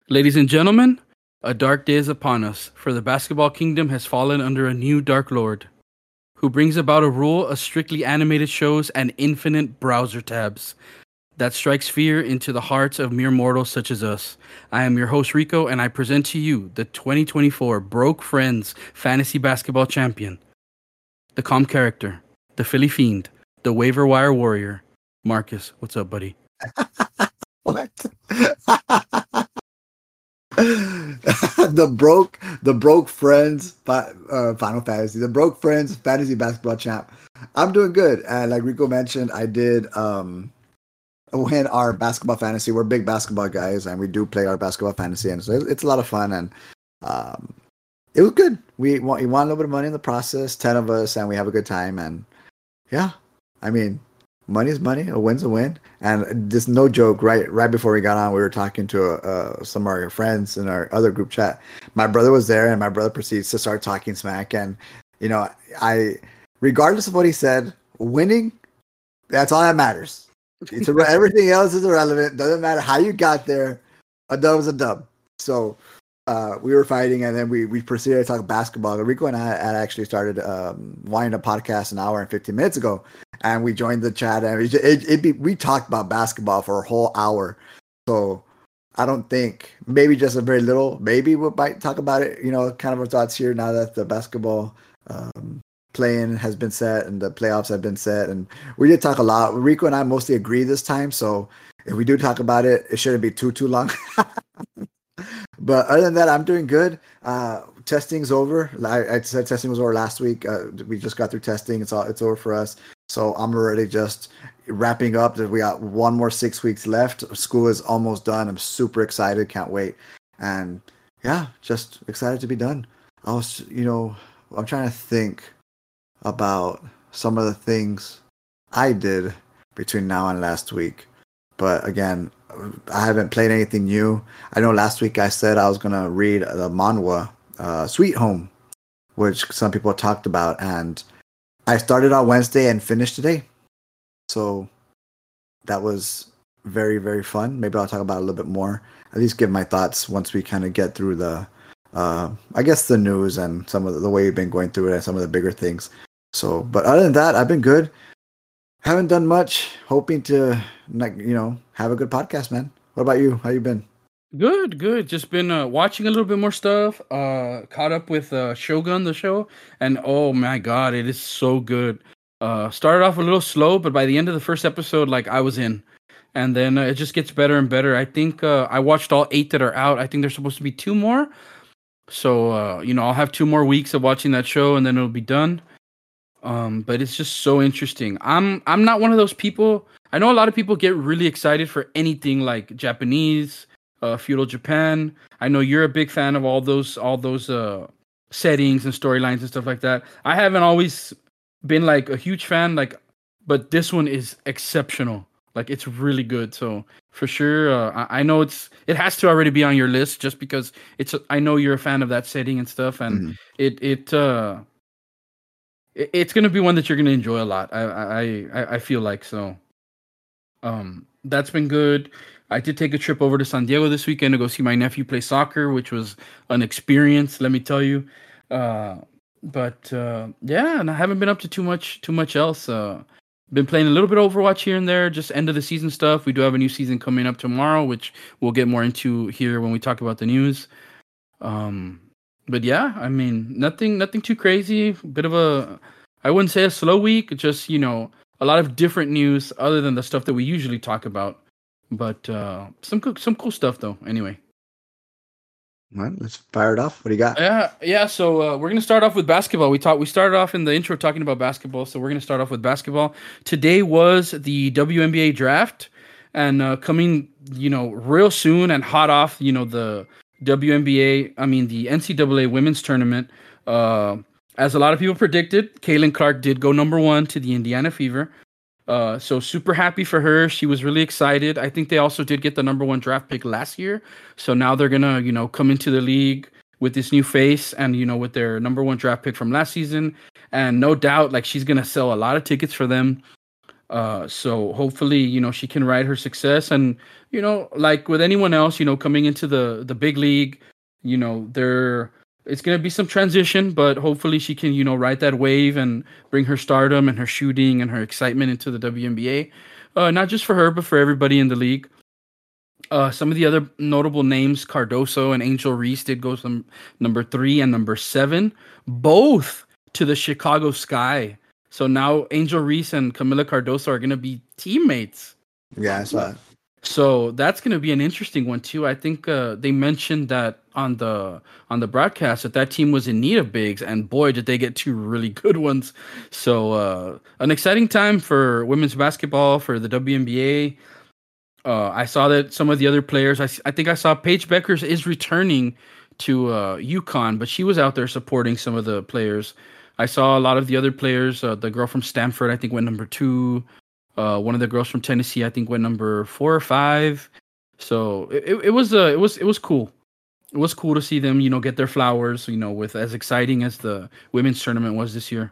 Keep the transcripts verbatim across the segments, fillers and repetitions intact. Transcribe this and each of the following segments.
Ladies and gentlemen, a dark day is upon us, for the basketball kingdom has fallen under a new dark lord, who brings about a rule of strictly animated shows and infinite browser tabs that strikes fear into the hearts of mere mortals such as us. I am your host Rico, and I present to you the twenty twenty-four Broke Friends Fantasy Basketball Champion, the calm character, the Philly Fiend, the waiver wire warrior, Marcus. What's up, buddy? What? the broke, the broke friends, uh, Final Fantasy, the broke friends fantasy basketball champ. I'm doing good, and like Rico mentioned, I did um win our basketball fantasy. We're big basketball guys, and we do play our basketball fantasy, and so it's a lot of fun, and um, it was good. We won, we won a little bit of money in the process, ten of us, and we have a good time, and yeah, I mean. Money is money. A win's a win, and just no joke. Right, right before we got on, we were talking to uh, some of our friends in our other group chat. My brother was there, and my brother proceeds to start talking smack. And you know, I, regardless of what he said, winning, that's all that matters. It's a, everything else is irrelevant. Doesn't matter how you got there. A dub is a dub. So uh, we were fighting, and then we we proceeded to talk basketball. Rico and I had actually started um, winding a podcast an hour and fifteen minutes ago. And we joined the chat, and it, it, it be, we talked about basketball for a whole hour. So I don't think, maybe just a very little, maybe we might talk about it, you know, kind of our thoughts here now that the basketball um, play-in has been set and the playoffs have been set. And we did talk a lot. Rico and I mostly agree this time. So if we do talk about it, it shouldn't be too, too long. But other than that, I'm doing good. Uh, testing's over. I, I said testing was over last week. Uh, we just got through testing. It's all it's over for us. So I'm already just wrapping up. We got one more six weeks left. School is almost done. I'm super excited. Can't wait. And yeah, just excited to be done. I was, you know, I'm trying to think about some of the things I did between now and last week. But again, I haven't played anything new. I know last week I said I was going to read the manhwa, uh, Sweet Home, which some people talked about. And I started on Wednesday and finished today. So that was very, very fun. Maybe I'll talk about it a little bit more. At least give my thoughts once we kind of get through the, uh, I guess, the news and some of the, the way we've been going through it and some of the bigger things. So, but other than that, I've been good. Haven't done much. Hoping to, you know, have a good podcast, man. What about you? How you been? Good, good. Just been uh, watching a little bit more stuff. Uh, caught up with uh, Shogun, the show, and oh my god, it is so good. Uh, started off a little slow, but by the end of the first episode, like I was in, and then uh, it just gets better and better. I think uh, I watched all eight that are out. I think there's supposed to be two more, so uh, you know I'll have two more weeks of watching that show, and then it'll be done. Um, but it's just so interesting. I'm I'm not one of those people. I know a lot of people get really excited for anything like Japanese, uh, feudal Japan. I know you're a big fan of all those all those uh, settings and storylines and stuff like that. I haven't always been like a huge fan, like, but this one is exceptional. Like it's really good. So for sure, uh, I, I know it's it has to already be on your list just because it's. I know you're a fan of that setting and stuff, and mm-hmm. it it. Uh, It's gonna be one that you're gonna enjoy a lot. I I I feel like so. Um, that's been good. I did take a trip over to San Diego this weekend to go see my nephew play soccer, which was an experience, let me tell you. Uh, but uh, yeah, and I haven't been up to too much too much else. Uh, been playing a little bit of Overwatch here and there, just end of the season stuff. We do have a new season coming up tomorrow, which we'll get more into here when we talk about the news. Um. But yeah, I mean, nothing, nothing too crazy. Bit of a, I wouldn't say a slow week. Just you know, a lot of different news other than the stuff that we usually talk about. But uh, some cool, some cool stuff though. Anyway, all right, let's fire it off. What do you got? Yeah, yeah. So uh, we're gonna start off with basketball. We talked. We started off in the intro talking about basketball. So we're gonna start off with basketball. Today was the W N B A draft, and uh, coming, you know, real soon and hot off, you know, the W N B A, I mean, the N C double A women's tournament. Uh, as a lot of people predicted, Caitlin Clark did go number one to the Indiana Fever. Uh, so super happy for her. She was really excited. I think they also did get the number one draft pick last year. So now they're going to, you know, come into the league with this new face and, you know, with their number one draft pick from last season. And no doubt, like, she's going to sell a lot of tickets for them. Uh, so hopefully, you know, she can ride her success, and you know, like with anyone else, you know, coming into the the big league, you know, there it's gonna be some transition, but hopefully she can, you know, ride that wave and bring her stardom and her shooting and her excitement into the W N B A. Uh, not just for her, but for everybody in the league. Uh, some of the other notable names, Cardoso and Angel Reese, did go some number three and number seven, both to the Chicago Sky. So now Angel Reese and Camila Cardoso are going to be teammates. Yeah, I saw it. So that's going to be an interesting one too. I think uh, they mentioned that on the on the broadcast that that team was in need of bigs, and boy, did they get two really good ones. So uh, an exciting time for women's basketball, for the W N B A. Uh, I saw that some of the other players. I, I think I saw Paige Beckers is returning to uh, UConn, but she was out there supporting some of the players. I saw a lot of the other players. Uh, the girl from Stanford, I think, went number two. Uh, one of the girls from Tennessee, I think, went number four or five. So it, it, it was uh, it was it was cool. It was cool to see them, you know, get their flowers. You know, with as exciting as the women's tournament was this year.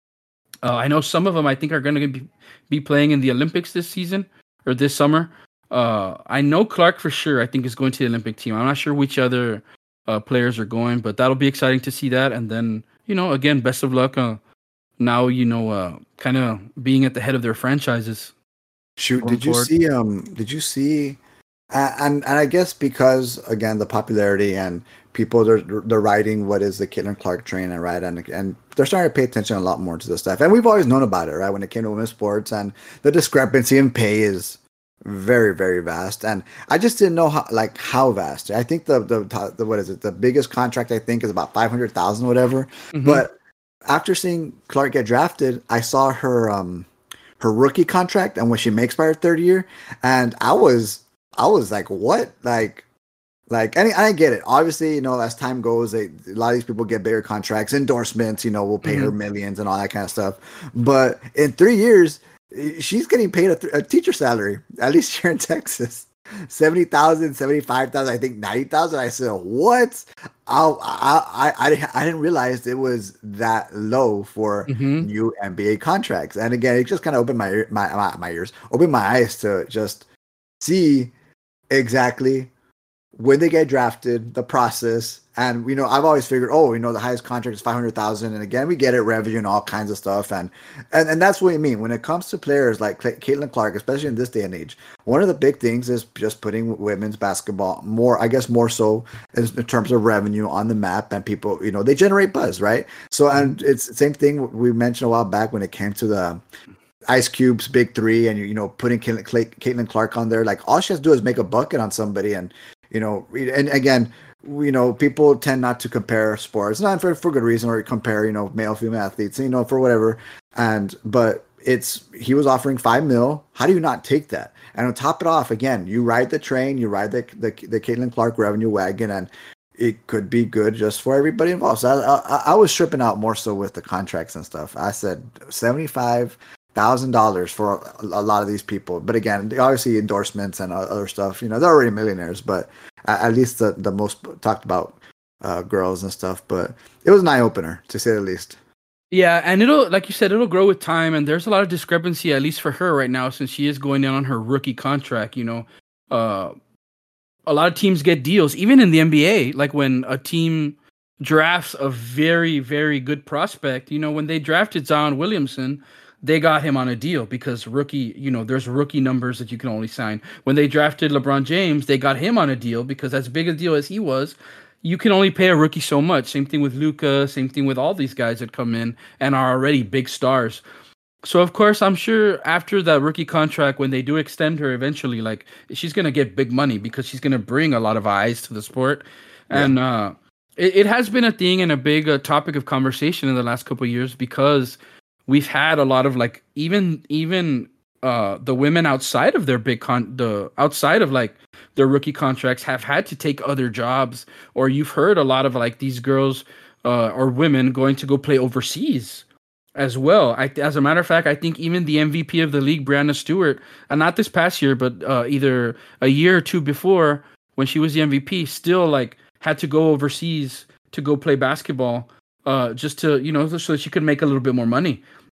Uh, I know some of them I think are going to be be playing in the Olympics this season or this summer. Uh, I know Clark for sure. I think is going to the Olympic team. I'm not sure which other uh, players are going, but that'll be exciting to see that. And then, you know, again, best of luck. Uh, now, you know, uh, kind of being at the head of their franchises. Shoot, did you forward. see? Um, did you see? Uh, and and I guess because again the popularity and people they're they're riding what is the Caitlin Clark train and right and and they're starting to pay attention a lot more to this stuff. And we've always known about it, right? When it came to women's sports, and the discrepancy in pay is very very vast, and I just didn't know how like how vast. I think the the, the what is it? The biggest contract I think is about five hundred thousand, whatever. Mm-hmm. But after seeing Clark get drafted, I saw her um her rookie contract and what she makes by her third year, and I was I was like, what? Like, like and I get it. Obviously, you know, as time goes, they, a lot of these people get bigger contracts, endorsements. You know, will pay mm-hmm. her millions and all that kind of stuff. But in three years. She's getting paid a, a teacher salary, at least here in Texas. seventy thousand, seventy-five thousand, I think ninety thousand. I said, what? I'll, I, I, I, I didn't realize it was that low for mm-hmm. new N B A contracts. And again, it just kind of opened my, my, my, my ears, opened my eyes to just see exactly when they get drafted, the process. And, you know, I've always figured, oh, you know, the highest contract is five hundred thousand. And again, we get it, revenue and all kinds of stuff. And, and, and that's what I mean. When it comes to players like Caitlin Clark, especially in this day and age, one of the big things is just putting women's basketball more, I guess, more so in terms of revenue on the map. And people, you know, they generate buzz, right? So, and it's the same thing we mentioned a while back when it came to the Ice Cube's big three and, you know, putting Caitlin, Caitlin Clark on there. Like, all she has to do is make a bucket on somebody. And, you know, and again, you know, people tend not to compare sports, not for, for good reason, or compare, you know, male, female athletes, you know, for whatever. And, but it's, he was offering five mil. How do you not take that? And on top it off, again, you ride the train, you ride the, the, the Caitlin Clark revenue wagon, and it could be good just for everybody involved. So I, I, I was stripping out more so with the contracts and stuff. I said seventy-five thousand dollars for a, a lot of these people. But again, obviously endorsements and other stuff, you know, they're already millionaires, but at least the, the most talked about uh, girls and stuff. But it was an eye opener, to say the least. Yeah, and it'll, like you said, it'll grow with time. And there's a lot of discrepancy, at least for her right now, since she is going down on her rookie contract. You know, uh, a lot of teams get deals, even in the N B A. Like when a team drafts a very, very good prospect, you know, when they drafted Zion Williamson, they got him on a deal because rookie, you know, there's rookie numbers that you can only sign. When they drafted LeBron James, they got him on a deal because as big a deal as he was, you can only pay a rookie so much. Same thing with Luka, same thing with all these guys that come in and are already big stars. So, of course, I'm sure after that rookie contract, when they do extend her eventually, like, she's going to get big money because she's going to bring a lot of eyes to the sport. Yeah. And uh, it, it has been a thing and a big uh, topic of conversation in the last couple of years because we've had a lot of like even even uh, the women outside of their big con the outside of like their rookie contracts have had to take other jobs, or you've heard a lot of like these girls uh, or women going to go play overseas as well. I, as a matter of fact, I think even the M V P of the league, Brianna Stewart, and not this past year, but uh, either a year or two before when she was the M V P, still like had to go overseas to go play basketball uh, just to, you know, so that she could make a little bit more money.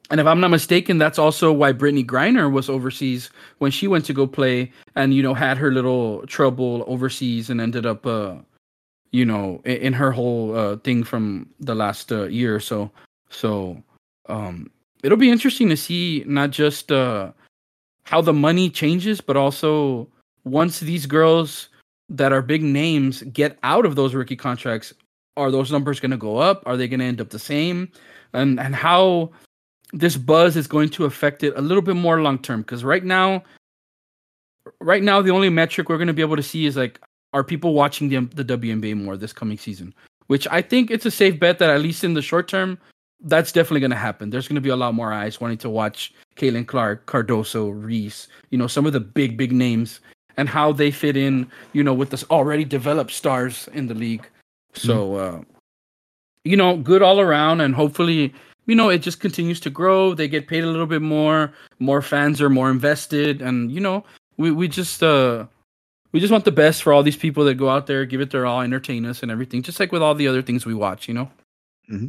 And if I'm not mistaken, that's also why Brittany Griner was overseas when she went to go play, and you know had her little trouble overseas and ended up, uh, you know, in, in her whole uh, thing from the last uh, year or so. So um, it'll be interesting to see not just uh, how the money changes, but also once these girls that are big names get out of those rookie contracts, are those numbers going to go up? Are they going to end up the same? And and how this buzz is going to affect it a little bit more long term, because right now right now the only metric we're going to be able to see is like, are people watching the, the W N B A more this coming season, which I think it's a safe bet that at least in the short term that's definitely going to happen. There's going to be a lot more eyes wanting to watch Caitlin Clark, Cardoso, Reese, you know, some of the big big names, and how they fit in, you know, with this already developed stars in the league. So uh you know, good all around, and hopefully, you know, it just continues to grow. They get paid a little bit more. More fans are more invested, and you know, we we just uh we just want the best for all these people that go out there, give it their all, entertain us, and everything. Just like with all the other things we watch, you know. Mm-hmm.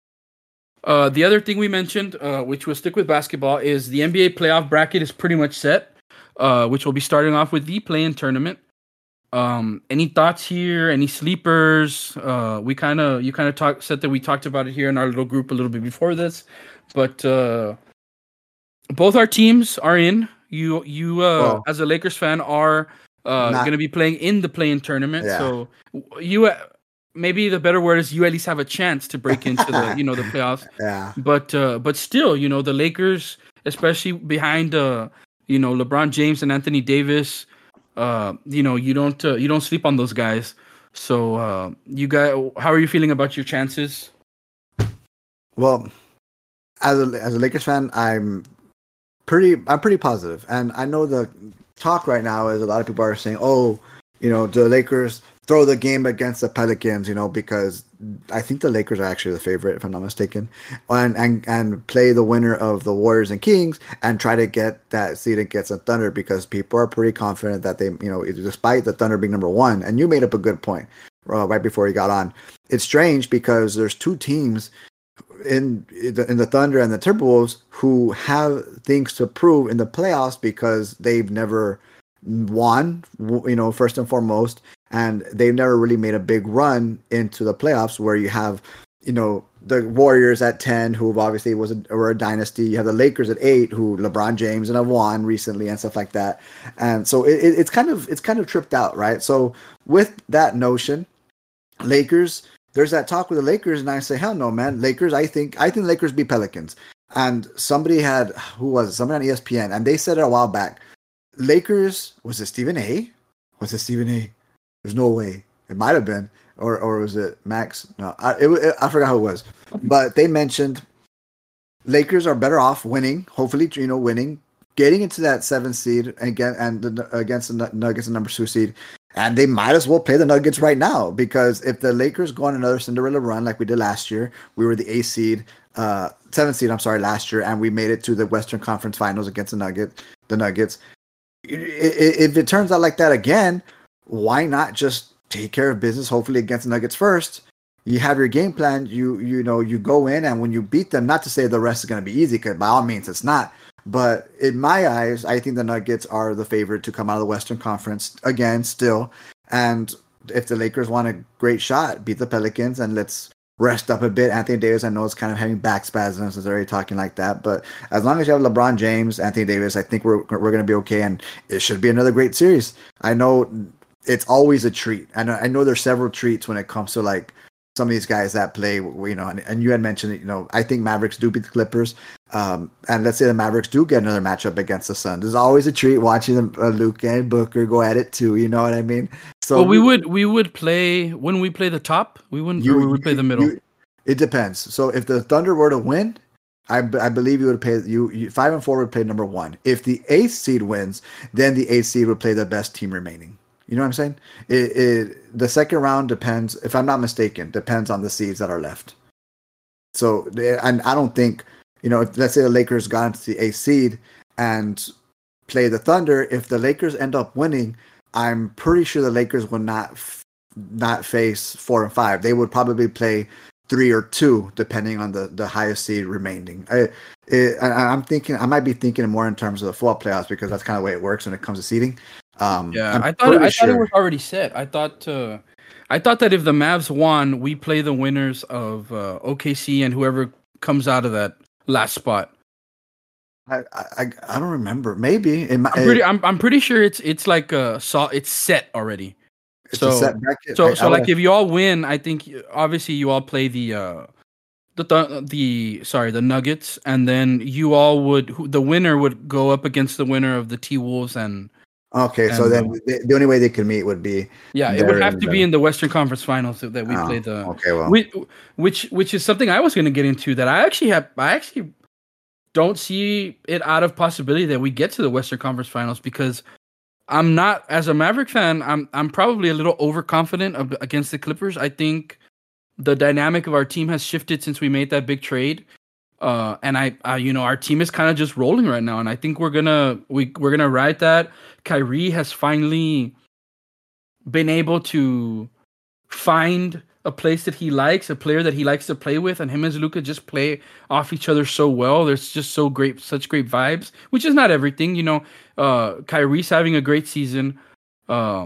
Uh, the other thing we mentioned, uh, which will stick with basketball, is the N B A playoff bracket is pretty much set. Uh, which will be starting off with the play-in tournament. Um, any thoughts here? Any sleepers? Uh, we kind of you kind of talked said that we talked about it here in our little group a little bit before this, but uh, both our teams are in. You you uh, Well, as a Lakers fan are uh, not going to be playing in the play-in tournament. yeah. So you uh, maybe the better word is you at least have a chance to break into the you know the playoffs. Yeah. But uh, but still, you know the Lakers, especially behind uh, you know LeBron James and Anthony Davis. Uh, you know, you don't uh, you don't sleep on those guys. So, uh, you guys, how are you feeling about your chances? Well, as a as a Lakers fan, I'm pretty I'm pretty positive, and I know the talk right now is a lot of people are saying, "Oh, you know, the Lakers throw the game against the Pelicans," you know, because I think the Lakers are actually the favorite, if I'm not mistaken, and and and play the winner of the Warriors and Kings and try to get that seed against the Thunder, because people are pretty confident that they, you know, despite the Thunder being number one. And you made up a good point uh, right before you got on. It's strange because there's two teams in in the Thunder and the Timberwolves who have things to prove in the playoffs because they've never won, you know, first and foremost, and they've never really made a big run into the playoffs where you have, you know, the Warriors at ten, who obviously was a, were a dynasty. You have the Lakers at eight, who LeBron James and have won recently and stuff like that. And so it, it, it's kind of it's kind of tripped out, right? So with that notion, Lakers, there's that talk with the Lakers, and I say, hell no, man. Lakers, I think I think Lakers beat Pelicans. And somebody had, who was it? Somebody on E S P N, and they said it a while back. Lakers, was it Stephen A? Was it Stephen A? There's no way. It might have been, or or was it Max? No, I it, it, I forgot who it was. But they mentioned Lakers are better off winning, hopefully, you know, winning, getting into that seventh seed again, and the, against the Nuggets, the number two seed, and they might as well play the Nuggets right now, because if the Lakers go on another Cinderella run like we did last year, we were the eighth seed, uh, seventh seed. I'm sorry, last year, and we made it to the Western Conference Finals against the Nugget, the Nuggets. If it turns out like that again, why not just take care of business, hopefully against the Nuggets first? You have your game plan. You you know you go in, and when you beat them, not to say the rest is going to be easy, because by all means it's not. But in my eyes, I think the Nuggets are the favorite to come out of the Western Conference again, still. And if the Lakers want a great shot, beat the Pelicans, and let's rest up a bit. Anthony Davis, I know, is kind of having back spasms, is already talking like that. But as long as you have LeBron James, Anthony Davis, I think we're we're going to be okay, and it should be another great series. I know it's always a treat. I know I know there's several treats when it comes to like some of these guys that play, you know, and, and you had mentioned it, you know, I think Mavericks do beat the Clippers. Um, and let's say the Mavericks do get another matchup against the Suns. There's always a treat watching them, uh, Luke and Booker go at it too. You know what I mean? So well, we would we would play when we play the top. We wouldn't. You, or we would play the middle. You, it depends. So if the Thunder were to win, I, I believe you would play you, you five and four would play number one. If the eighth seed wins, then the eighth seed would play the best team remaining. You know what I'm saying? It, it the second round depends, if I'm not mistaken, depends on the seeds that are left. So, and I don't think, you know, if, let's say the Lakers got into the eighth seed and play the Thunder. If the Lakers end up winning, I'm pretty sure the Lakers would not not face four and five. They would probably play three or two, depending on the, the highest seed remaining. I, it, I I'm thinking I might be thinking more in terms of the football playoffs because that's kind of the way it works when it comes to seeding. Um, Yeah, I'm I thought it, I sure. thought it was already set. I thought uh, I thought that if the Mavs won, we play the winners of uh, O K C and whoever comes out of that last spot. I, I I don't remember. Maybe it might. I'm pretty. I'm I'm pretty sure it's it's like uh saw it's set already. It's So a setback. so I, so I like have, if you all win, I think obviously you all play the uh the the, the sorry the Nuggets, and then you all would who, the winner would go up against the winner of the T Wolves and okay, and, so then uh, the, the only way they could meet would be yeah, it would have to be in the Western Conference Finals that, that we oh, play the okay, well, which, which which is something I was going to get into that I actually have I actually don't see it out of possibility that we get to the Western Conference Finals because I'm not as a Maverick fan. I'm I'm probably a little overconfident of, against the Clippers. I think the dynamic of our team has shifted since we made that big trade, uh, and I, I you know our team is kind of just rolling right now, and I think we're gonna we we're gonna ride that. Kyrie has finally been able to find a place that he likes, a player that he likes to play with, and him and Luka just play off each other so well. There's just so great, such great vibes, which is not everything, you know. Uh, Kyrie's having a great season. Uh,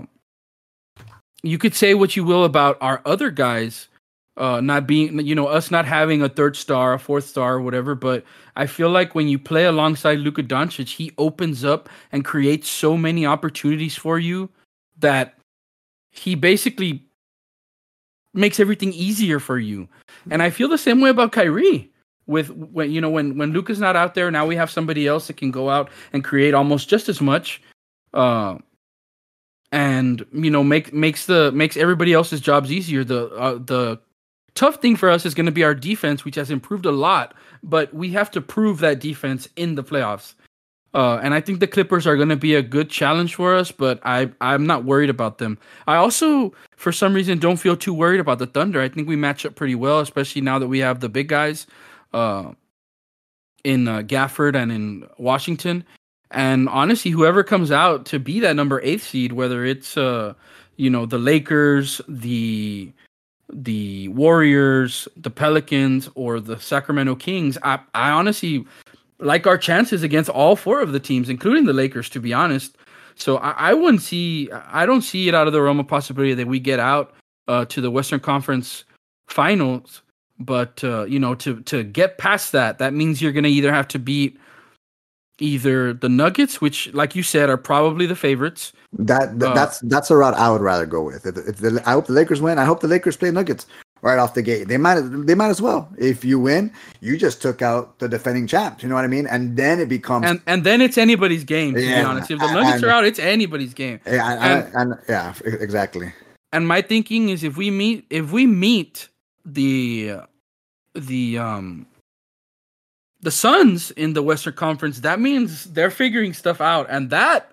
you could say what you will about our other guys, uh, not being, you know, us not having a third star, a fourth star, or whatever. But I feel like when you play alongside Luka Doncic, he opens up and creates so many opportunities for you that he basically makes everything easier for you. And I feel the same way about Kyrie. With when you know when when Luka's not out there, now we have somebody else that can go out and create almost just as much, uh, and you know make makes the makes everybody else's jobs easier. The uh, the tough thing for us is going to be our defense, which has improved a lot, but we have to prove that defense in the playoffs. Uh, and I think the Clippers are going to be a good challenge for us, but I, I'm not worried about them. I also, for some reason, don't feel too worried about the Thunder. I think we match up pretty well, especially now that we have the big guys uh, in uh, Gafford and in Washington. And honestly, whoever comes out to be that number eight seed, whether it's uh, you know the Lakers, the the Warriors, the Pelicans, or the Sacramento Kings, I, I honestly like our chances against all four of the teams, including the Lakers, to be honest. So I, I wouldn't see, I don't see it out of the realm of possibility that we get out uh, to the Western Conference Finals. But uh, you know, to to get past that, that means you're going to either have to beat either the Nuggets, which, like you said, are probably the favorites. That, that uh, that's that's a route I would rather go with. If, if the, I hope the Lakers win. I hope the Lakers play Nuggets right off the gate. They might they might as well. If you win, you just took out the defending champs. You know what I mean? And then it becomes and and then it's anybody's game. To yeah, be honest, if the Nuggets and, are out, it's anybody's game. Yeah, and, and, and yeah, exactly. And my thinking is, if we meet if we meet the the um the Suns in the Western Conference, that means they're figuring stuff out, and that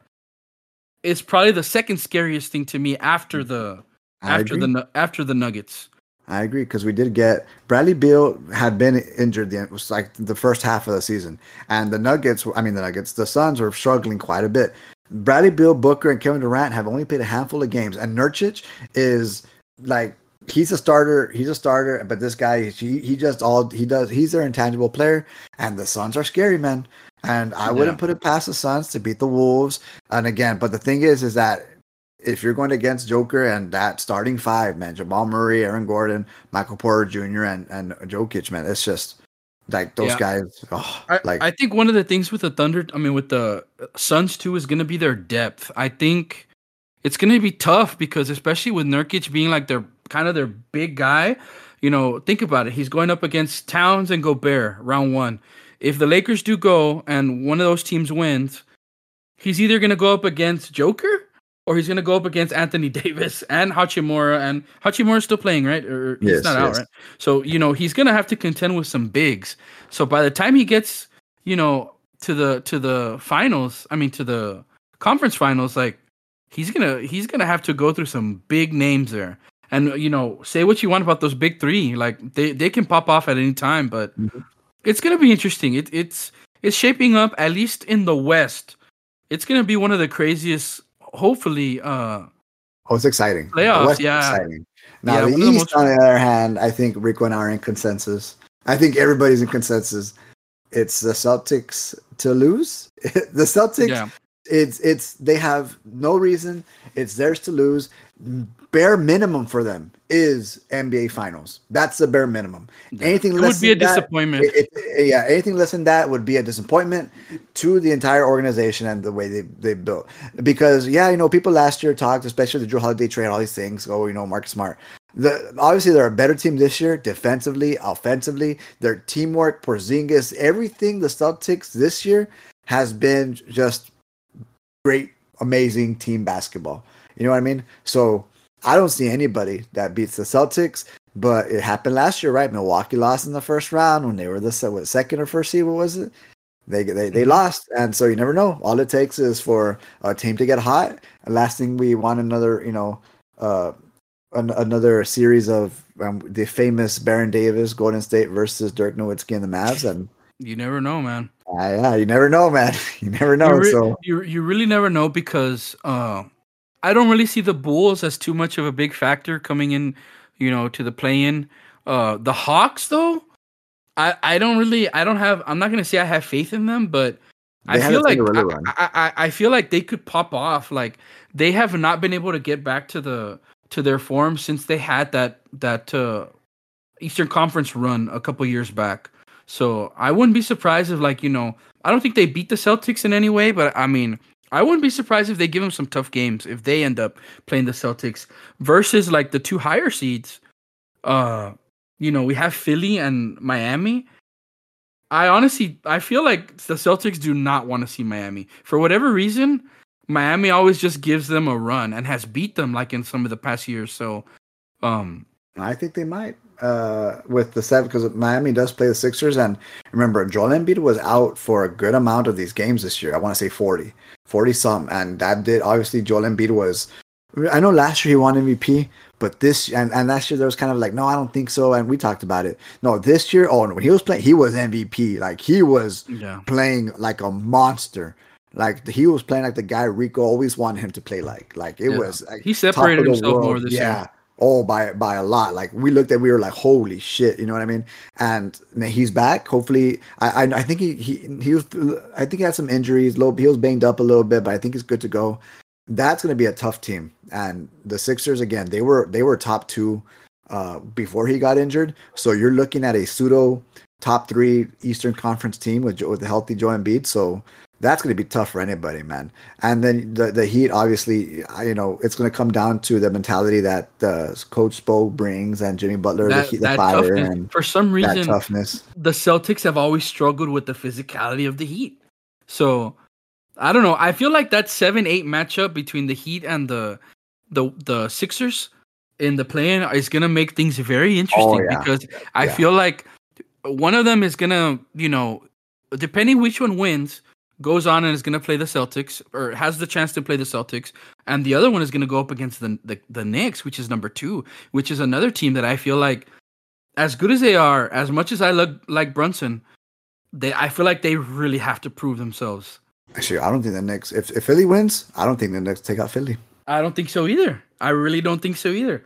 is probably the second scariest thing to me after the I after agree. the after the Nuggets. I agree because we did get Bradley Beal had been injured. It was like the first half of the season, and the Nuggets. I mean, the Nuggets. The Suns were struggling quite a bit. Bradley Beal, Booker, and Kevin Durant have only played a handful of games, and Nurkic is like he's a starter. He's a starter, but this guy, he he just all he does. He's their intangible player, and the Suns are scary, man. And I wouldn't Yeah. put it past the Suns to beat the Wolves. And again, but the thing is, is that if you're going against Joker and that starting five, man, Jamal Murray, Aaron Gordon, Michael Porter Junior, and and Jokic, man, it's just like those Yeah. guys. Oh, I, like I think one of the things with the Thunder, I mean, with the Suns too, is going to be their depth. I think it's going to be tough because, especially with Nurkic being like their kind of their big guy, you know, think about it. He's going up against Towns and Gobert round one. If the Lakers do go and one of those teams wins, he's either going to go up against Joker or he's going to go up against Anthony Davis and Hachimura. And Hachimura's still playing, right? Or he's Yes, not out, yes. right? So, you know, he's going to have to contend with some bigs. So by the time he gets, you know, to the to the finals, I mean to the conference finals, like he's going to he's going to have to go through some big names there. And you know, say what you want about those big three, like they, they can pop off at any time, but Mhm. it's going to be interesting. It, it's it's shaping up, at least in the West. It's going to be one of the craziest, hopefully, uh, Oh, it's exciting. The Playoffs, West is yeah, exciting. Now yeah, the one of the East, most. on the other hand, I think Rico and I are in consensus. I think everybody's in consensus. It's the Celtics to lose. The Celtics, Yeah, it's it's they have no reason. It's theirs to lose. Bare minimum for them is N B A Finals. That's the bare minimum. yeah. Anything It would less be a than that, disappointment. it, it, yeah, anything less than that would be a disappointment to the entire organization and the way they they built. Because yeah, you know, people last year talked, especially the Drew Holiday trade, all these things. Oh, you know, Marcus Smart. The obviously they're a better team this year, defensively, offensively. Their teamwork, Porzingis, everything. The Celtics this year has been just great, amazing team basketball. You know what I mean? So I don't see anybody that beats the Celtics, but it happened last year, right? Milwaukee lost in the first round when they were the what, second or first seed. What was it? They they they Mhm. lost, and so you never know. All it takes is for a team to get hot. And last thing we want another, you know, uh, an, another series of um, the famous Baron Davis, Golden State versus Dirk Nowitzki and the Mavs, and You never know, man. uh, yeah, you never know, man. You never You know. re- So you you really never know because uh, I don't really see the Bulls as too much of a big factor coming in, you know, to the play-in. Uh, the Hawks, though, I I don't really I don't have I'm not gonna say I have faith in them, but I they had a feel like I, Cinderella run. I I I feel like they could pop off. Like they have not been able to get back to the to their form since they had that that uh, Eastern Conference run a couple years back. So I wouldn't be surprised if, like, you know, I don't think they beat the Celtics in any way, but I mean, I wouldn't be surprised if they give them some tough games if they end up playing the Celtics versus like the two higher seeds. Uh, you know, we have Philly and Miami. I honestly, I feel like the Celtics do not want to see Miami for whatever reason. Miami always just gives them a run and has beat them like in some of the past years. So, um, I think they might uh, with the seven because Miami does play the Sixers, and remember Joel Embiid was out for a good amount of these games this year. I want to say forty, forty some, and that did obviously Joel Embiid was. I know last year he won M V P, but this and, and last year there was kind of like no, I don't think so, and we talked about it. No, this year, oh, when he was playing, he was M V P. Like he was yeah. playing like a monster. Like he was playing like the guy Rico always wanted him to play like. Like it Yeah. was like He top separated of the himself more world. this year. Yeah. Oh, by by a lot. Like we looked at, we were like, holy shit. You know what I mean? And he's back. Hopefully, I I, I think he, he he was. I think he had some injuries. Low, he was banged up a little bit, but I think he's good to go. That's going to be a tough team. And the Sixers again, they were they were top two uh, before he got injured. So you're looking at a pseudo top three Eastern Conference team with with a healthy Joel Embiid. So that's going to be tough for anybody, man. And then the the Heat, obviously, you know, it's going to come down to the mentality that uh, Coach Spo brings and Jimmy Butler, the, That heat, the that fire, toughness. and For some that reason, toughness. the Celtics have always struggled with the physicality of the Heat. So I don't know. I feel like that seven eight matchup between the Heat and the the the Sixers in the play-in is gonna make things very interesting yeah. because I Yeah. feel like one of them is gonna, you know, depending which one wins, goes on and is gonna play the Celtics or has the chance to play the Celtics, and the other one is gonna go up against the the, the Knicks, which is number two, which is another team that I feel like, as good as they are, as much as I look like Brunson, they I feel like they really have to prove themselves. Actually, I don't think the Knicks. If if Philly wins, I don't think the Knicks take out Philly. I don't think so either. I really don't think so either.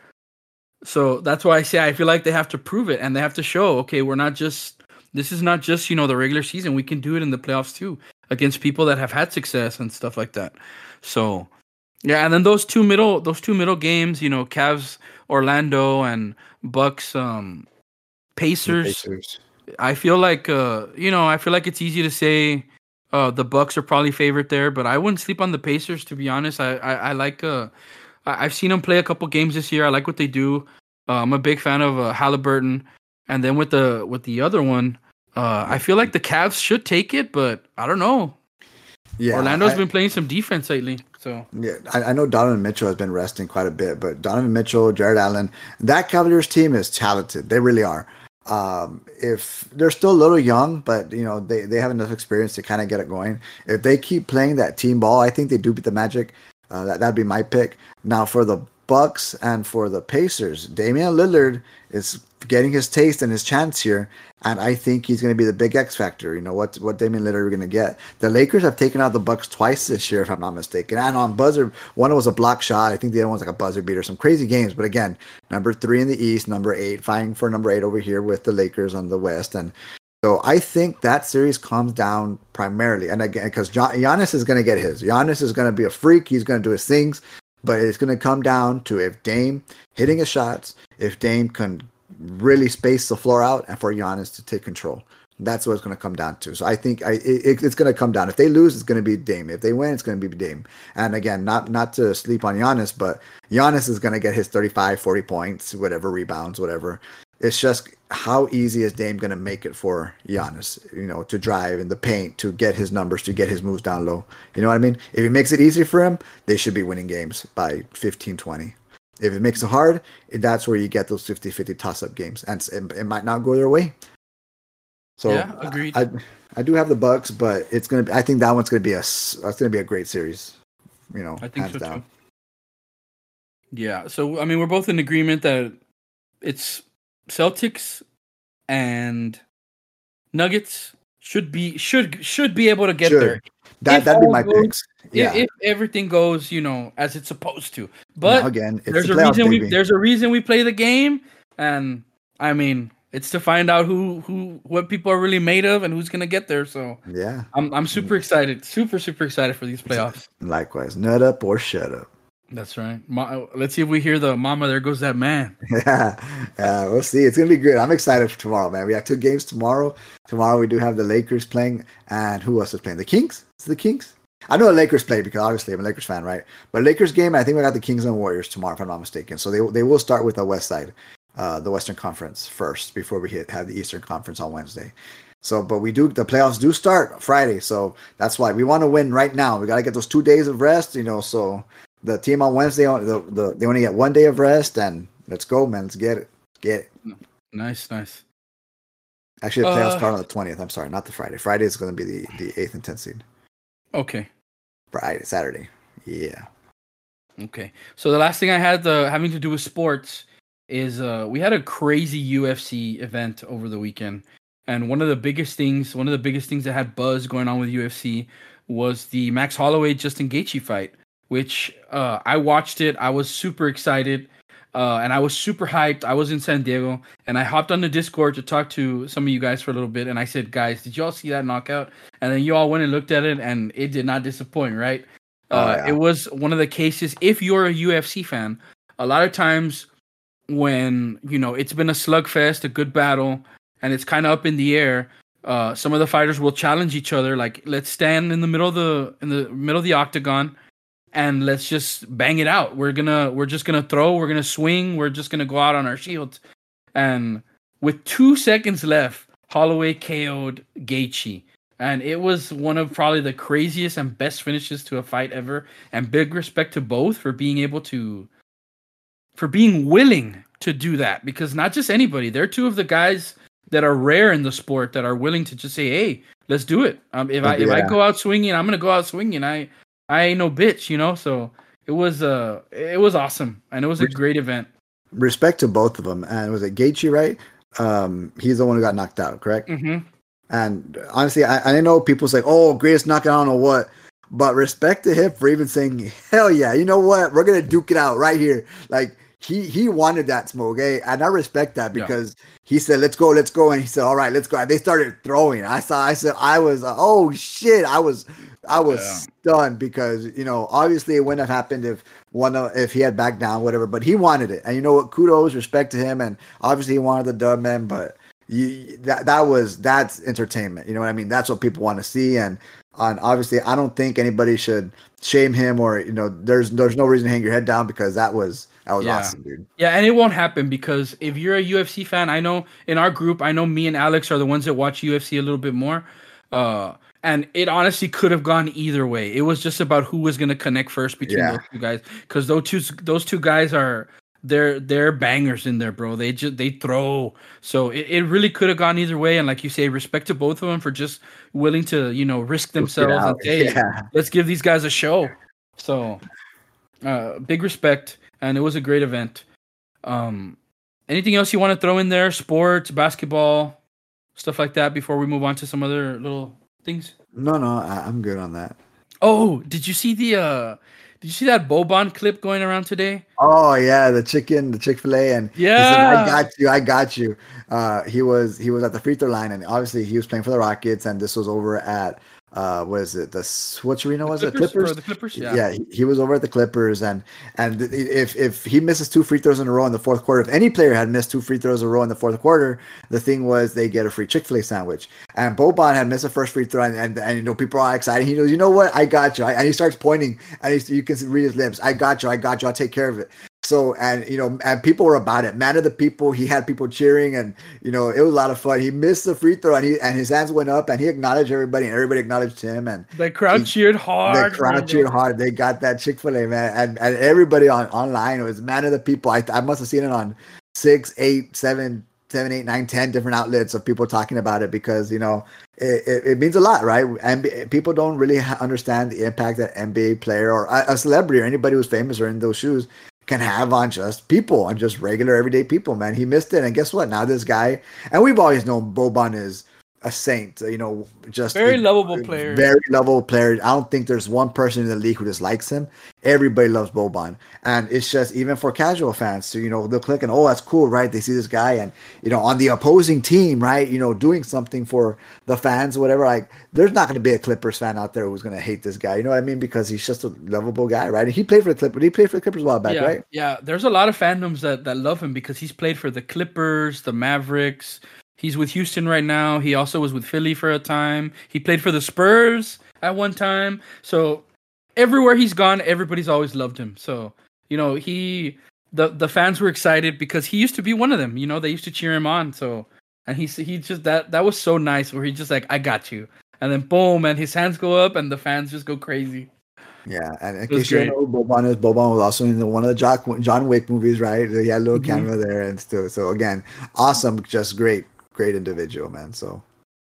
So that's why I say I feel like they have to prove it and they have to show, okay, we're not just, this is not just, you know, the regular season. We can do it in the playoffs too against people that have had success and stuff like that. So, yeah, and then those two middle, those two middle games, you know, Cavs, Orlando, and Bucks, um, Pacers. Pacers. I feel like, uh, you know, I feel like it's easy to say uh, the Bucks are probably favorite there, but I wouldn't sleep on the Pacers, to be honest. I, I, I like, uh, I, I've seen them play a couple games this year. I like what they do. Uh, I'm a big fan of uh, Halliburton, and then with the with the other one, uh, I feel like the Cavs should take it, but I don't know. Yeah, Orlando's I, been playing some defense lately, so yeah. I, I know Donovan Mitchell has been resting quite a bit, but Donovan Mitchell, Jared Allen, that Cavaliers team is talented. They really are. Um, if they're still a little young, but you know they, they have enough experience to kind of get it going. If they keep playing that team ball, I think they do beat the Magic. Uh, that that'd be my pick. Now for the Bucks and for the Pacers, Damian Lillard is getting his taste and his chance here, and I think he's going to be the big X factor. You know what? What Damian Lillard are going to get? The Lakers have taken out the Bucks twice this year, if I'm not mistaken, and on buzzer, one was a block shot. I think the other one's like a buzzer beater. Some crazy games, but again, number three in the East, number eight, fighting for number eight over here with the Lakers on the West, and so I think that series comes down primarily, and again, because Giannis is going to get his. Giannis is going to be a freak. He's going to do his things. But it's going to come down to if Dame hitting his shots, if Dame can really space the floor out, and for Giannis to take control. That's what it's going to come down to. So I think I, it, it's going to come down. If they lose, it's going to be Dame. If they win, it's going to be Dame. And again, not not to sleep on Giannis, but Giannis is going to get his thirty-five, forty points, whatever, rebounds, whatever. It's just how easy is Dame going to make it for Giannis, you know, to drive in the paint, to get his numbers, to get his moves down low. You know what I mean? If he makes it easy for him, they should be winning games by fifteen, twenty. If it makes it hard, that's where you get those fifty-fifty toss-up games. And it, it might not go their way. So yeah, agreed. I, I do have the Bucks, but it's going to be, I think that one's going to be a, it's going to be a great series. You know, I think so down. too. Yeah. So, I mean, we're both in agreement that it's Celtics and Nuggets should be should should be able to get should. there. That if that'd be my goes, picks. Yeah. If, if everything goes, you know, as it's supposed to. But now again, it's there's the a playoffs, reason we baby. there's a reason we play the game, and I mean, it's to find out who who what people are really made of and who's gonna get there. So yeah, I'm I'm super excited, super super excited for these playoffs. Likewise, nut up or shut up. That's right. Ma- let's see if we hear the "Mama, there goes that man." Yeah, uh, we'll see. It's gonna be good. I'm excited for tomorrow, man. We have two games tomorrow. Tomorrow we do have the Lakers playing, and who else is playing? The Kings. Is it the Kings? I know the Lakers play because obviously I'm a Lakers fan, right? But Lakers game, I think we got the Kings and Warriors tomorrow, if I'm not mistaken. So they they will start with the West side, uh, the Western Conference first before we hit have the Eastern Conference on Wednesday. So, but we do the playoffs do start Friday, so that's why we want to win right now. We got to get those two days of rest, you know. So the team on Wednesday, the, the they only get one day of rest, and let's go, man. Let's get it, get it. Nice, nice. Actually, the playoffs Uh, start on the twentieth. I'm sorry, not the Friday. Friday is going to be the the eighth and tenth seed. Okay. Friday, Saturday. Yeah. Okay. So the last thing I had uh, having to do with sports is uh, we had a crazy U F C event over the weekend. And one of the biggest things, one of the biggest things that had buzz going on with U F C was the Max Holloway Justin Gaethje fight, which uh, I watched it. I was super excited. Uh, and I was super hyped. I was in San Diego, and I hopped on the Discord to talk to some of you guys for a little bit. And I said, guys, did y'all see that knockout? And then you all went and looked at it, and it did not disappoint, right? Oh, Uh, yeah. It was one of the cases, if you're a U F C fan, a lot of times when, you know, it's been a slugfest, a good battle, and it's kind of up in the air, uh, some of the fighters will challenge each other. Like, let's stand in the middle of the in the middle of the octagon, and let's just bang it out. We're gonna we're just gonna throw. We're gonna swing. We're just gonna go out on our shields. And with two seconds left, Holloway K O'd Gaethje, and it was one of probably the craziest and best finishes to a fight ever. And big respect to both for being able to, for being willing to do that, because not just anybody. They're two of the guys that are rare in the sport that are willing to just say, "Hey, let's do it." Um, if I if I Yeah. go out swinging, I'm gonna go out swinging. I I ain't no bitch, you know. So it was uh it was awesome, and it was a great event. Respect to both of them. And was it Gaethje, right? Um, he's the one who got knocked out, correct? Mm-hmm. And honestly, I, I know people say, "Oh, greatest knockout or what," but respect to him for even saying, "Hell yeah, you know what? We're gonna duke it out right here." Like he he wanted that smoke, eh? And I respect that because yeah. he said, "Let's go, let's go," and he said, "All right, let's go." And they started throwing. I saw. I said, "I was, uh, oh shit!" I was, I was yeah. stunned because you know, obviously, it wouldn't have happened if one of, if he had backed down, whatever. But he wanted it, and you know what? Kudos, respect to him, and obviously, he wanted the dub, man. But You, that that was that's entertainment. You know what I mean? That's what people want to see. And on obviously, I don't think anybody should shame him or you know. There's there's no reason to hang your head down because that was that was yeah. awesome, dude. Yeah, and it won't happen because if you're a U F C fan, I know in our group, I know me and Alex are the ones that watch U F C a little bit more. Uh, and it honestly could have gone either way. It was just about who was going to connect first between Yeah. those two guys because those two those two guys are. They're they're bangers in there, bro. They just they throw. So it, it really could have gone either way. And like you say, respect to both of them for just willing to, you know, risk themselves and say, yeah. let's give these guys a show. So Uh, big respect, and it was a great event. Um, anything else you want to throw in there? Sports, basketball, stuff like that. Before we move on to some other little things. No, no, I, I'm good on that. Oh, did you see the? Uh, did you see that Boban clip going around today? Oh yeah, the chicken, the Chick-fil-A, and he said, "I Yeah. got you, I got you." Uh, he was he was at the free throw line, and obviously he was playing for the Rockets, and this was over at uh, what is it? The s- which arena The was it? Clippers or Clippers. the Clippers? Yeah. Yeah, he, he was over at the Clippers, and and th- if if he misses two free throws in a row in the fourth quarter, if any player had missed two free throws in a row in the fourth quarter, the thing was they get a free Chick-fil-A sandwich. And Boban had missed the first free throw, and and, and you know people are all excited. He goes, "You know what? I got you," I, and he starts pointing, and he, you can read his lips. "I got you, I got you. I'll take care of it." So, and you know, and people were about it. Man of the people, he had people cheering, and you know, it was a lot of fun. He missed the free throw, and he and his hands went up, and he acknowledged everybody, and everybody acknowledged him, and The crowd he, cheered the hard. crowd cheered hard. They got that Chick-fil-A, man, and and everybody on online, it was man of the people. I I must have seen it on six, eight, seven, seven, eight, nine, ten different outlets of people talking about it, because you know it, it, it means a lot, right? And people don't really ha- understand the impact that N B A player or a, a celebrity or anybody who's famous or in those shoes can have on just people, on just regular everyday people, man. He missed it, and guess what? Now this guy, and we've always known Boban is a saint, you know, just Very a, lovable player. very lovable player. I don't think there's one person in the league who dislikes him. Everybody loves Boban, and it's just even for casual fans, so you know they'll click and oh, that's cool, right? They see this guy, and you know on the opposing team, right? You know, doing something for the fans, whatever. Like, there's not going to be a Clippers fan out there who's going to hate this guy. You know what I mean? Because he's just a lovable guy, right? And he played for the Clippers. He played for the Clippers a while back, Yeah, right? yeah. There's a lot of fandoms that, that love him because he's played for the Clippers, the Mavericks. He's with Houston right now. He also was with Philly for a time. He played for the Spurs at one time. So everywhere he's gone, everybody's always loved him. So, you know, he the the fans were excited because he used to be one of them. You know, they used to cheer him on. So, and he he just that that was so nice where he just like, I got you, and then boom, and his hands go up and the fans just go crazy. Yeah, and in It was case you don't great. know who Boban is, Boban was also in the, one of the John, John Wick movies, right? He had a little Mhm. camera there and stuff. So again, awesome, just great, great individual, man. So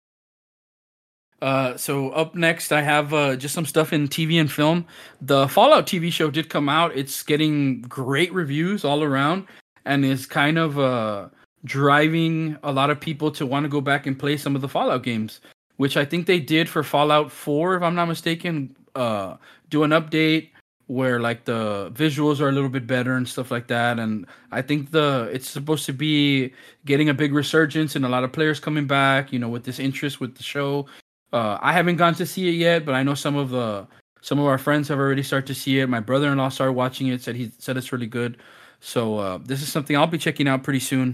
Uh, so up next, I have uh, just some stuff in T V and film. The Fallout T V show did come out. It's getting great reviews all around, and is kind of uh, driving a lot of people to want to go back and play some of the Fallout games, which I think they did for Fallout four, if I'm not mistaken. Uh, do an update where like the visuals are a little bit better and stuff like that, and I think the it's supposed to be getting a big resurgence and a lot of players coming back. You know, with this interest with the show. Uh, I haven't gone to see it yet, but I know some of the some of our friends have already started to see it. My brother-in-law started watching it, said he said it's really good. So uh, this is something I'll be checking out pretty soon.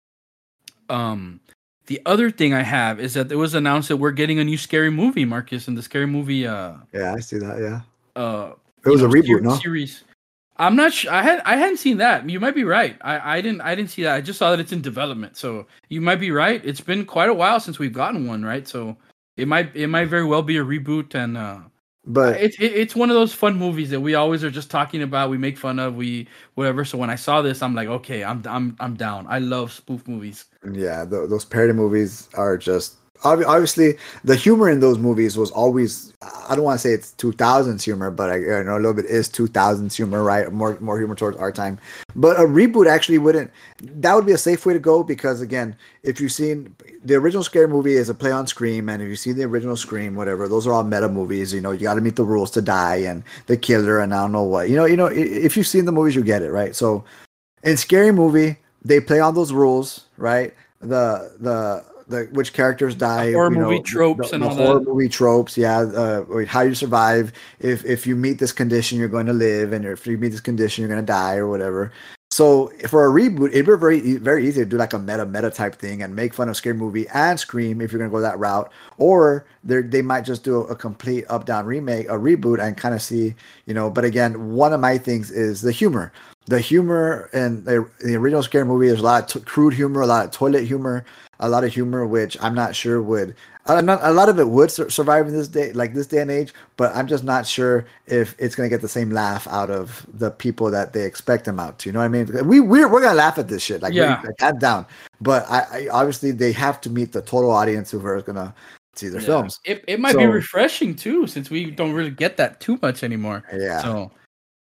Um, the other thing I have is that it was announced that we're getting a new scary movie, Marcus, and the scary movie uh yeah, I see that. Yeah, uh it you was a know reboot, ser- no? series. I'm not sure. I had I hadn't seen that. You might be right. I, I didn't I didn't see that. I just saw that it's in development. So you might be right. It's been quite a while since we've gotten one, right? So it might it might very well be a reboot, and uh, But it's it, it's one of those fun movies that we always are just talking about. We make fun of, we whatever. So when I saw this, I'm like, okay, I'm I'm I'm down. I love spoof movies. yeah, th- those parody movies are just obvi- obviously the humor in those movies was always. I don't want to say it's two thousands humor, but I, I know a little bit is two thousands humor, right? More more humor towards our time. But a reboot actually wouldn't. That would be a safe way to go because again, if you've seen the original Scary Movie is a play on Scream, and if you see the original Scream, whatever, those are all meta movies. You know, you got to meet the rules to die and the killer, and I don't know what. You know, you know, i- if you've seen the movies, you get it, right? So in Scary Movie, they play on those rules, right? The the the which characters die, The horror you movie know, tropes the, and the all horror that. movie tropes, yeah. Uh, or how you survive if if you meet this condition, you're going to live, and if you meet this condition, you're going to die or whatever. So for a reboot, it'd be very e- very easy to do like a meta meta type thing and make fun of Scary Movie and Scream if you're gonna go that route. Or they they might just do a, a complete up down remake, a reboot, and kind of see, you know. But again, one of my things is the humor. The humor in the, the original Scary Movie, there's a lot of t- crude humor, a lot of toilet humor, a lot of humor which I'm not sure would. I'm not, a lot of it would sur- survive in this day, like this day and age, but I'm just not sure if it's gonna get the same laugh out of the people that they expect them out to. You know what I mean? We we're we're gonna laugh at this shit, like Yeah. we're like, hands down. But I, I obviously they have to meet the total audience who are gonna see their Yeah. films. It it might be So refreshing too, since we don't really get that too much anymore. yeah, So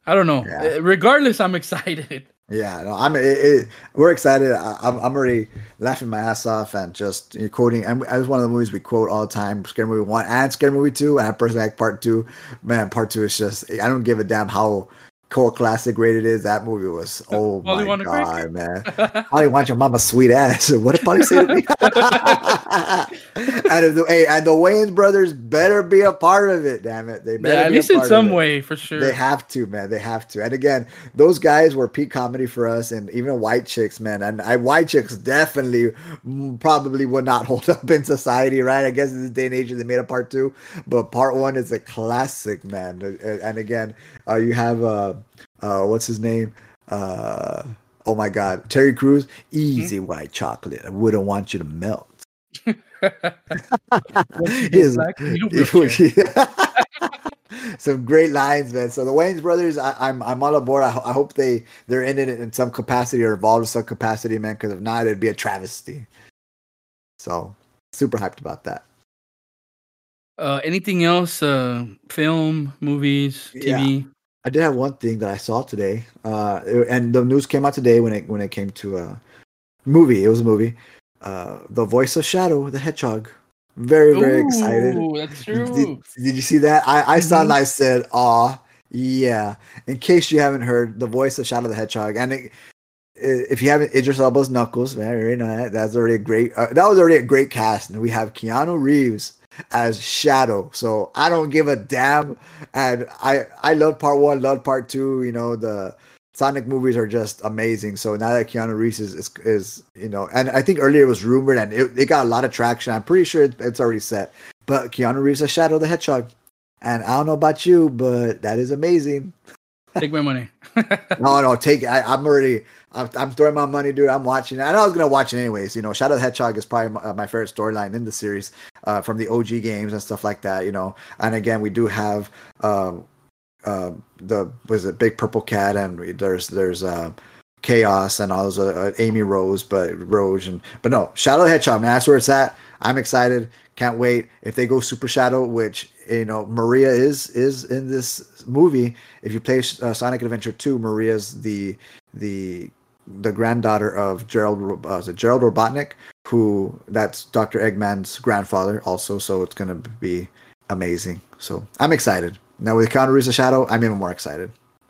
I don't know. Yeah. Uh, Regardless, I'm excited. Yeah, no, I'm. It, it, we're excited. I, I'm. I'm already laughing my ass off and just you know, quoting. And it's one of the movies we quote all the time. Scary Movie one and Scary Movie two. And I personally like part two. Man, part two is just. I don't give a damn how cult classic rated it is. That movie was. Oh Polly my wanna crack god, man! it? Polly want your mama's sweet ass. What did Polly say to me? and the hey, and the Wayans brothers better be a part of it. Damn it, they better. Yeah, at be least a in part some of it. way, for sure. They have to, man. They have to. And again, those guys were peak comedy for us, and even white chicks, man. And I, white chicks definitely mm, probably would not hold up in society, right? I guess in this day and age, they made a part two, but part one is a classic, man. And again, uh, you have uh, uh, what's his name? Uh, oh my God, Terry Crews. Easy mm-hmm. white chocolate. I wouldn't want you to melt. His, some great lines, man. So the Wayans brothers, I, I'm I'm all aboard. I, I hope they they're in it in some capacity or involved in some capacity, man. Because if not, it'd be a travesty. So super hyped about that. Uh, anything else? Uh, film, movies, T V. Yeah. I did have one thing that I saw today, uh, and the news came out today when it when it came to a movie. It was a movie. Uh, the voice of Shadow the Hedgehog. Very, very Ooh, excited. That's true. Did, did you see that? I, I mm-hmm. saw and I said, aw, yeah. In case you haven't heard, the voice of Shadow the Hedgehog. And it, if you haven't, Idris Elba's Knuckles, man, you know, that, that's already a great, uh, that was already a great cast. And we have Keanu Reeves as Shadow. So I don't give a damn. And I, I love part one, love part two, you know, the Sonic movies are just amazing. So now that Keanu Reeves is, is, is you know, and I think earlier it was rumored and it, it got a lot of traction. I'm pretty sure it, it's already set. But Keanu Reeves as Shadow the Hedgehog. And I don't know about you, but that is amazing. Take my money. no, no, take it. I, I'm already, I'm, I'm throwing my money, dude. I'm watching it. I know I was going to watch it anyways. You know, Shadow the Hedgehog is probably my, my favorite storyline in the series uh, from the O G games and stuff like that, you know. And again, we do have, um, Uh, the was it Big Purple Cat and there's there's uh, Chaos and all those uh, Amy Rose, but Rose and but no Shadow the Hedgehog, man, that's where it's at. I'm excited, can't wait. If they go Super Shadow, which you know Maria is is in this movie. If you play uh, Sonic Adventure two, Maria's the the the granddaughter of Gerald uh, is it Gerald Robotnik, who that's Doctor Eggman's grandfather also. So it's gonna be amazing. So I'm excited. Now with Keanu Reeves' Shadow, I'm even more excited.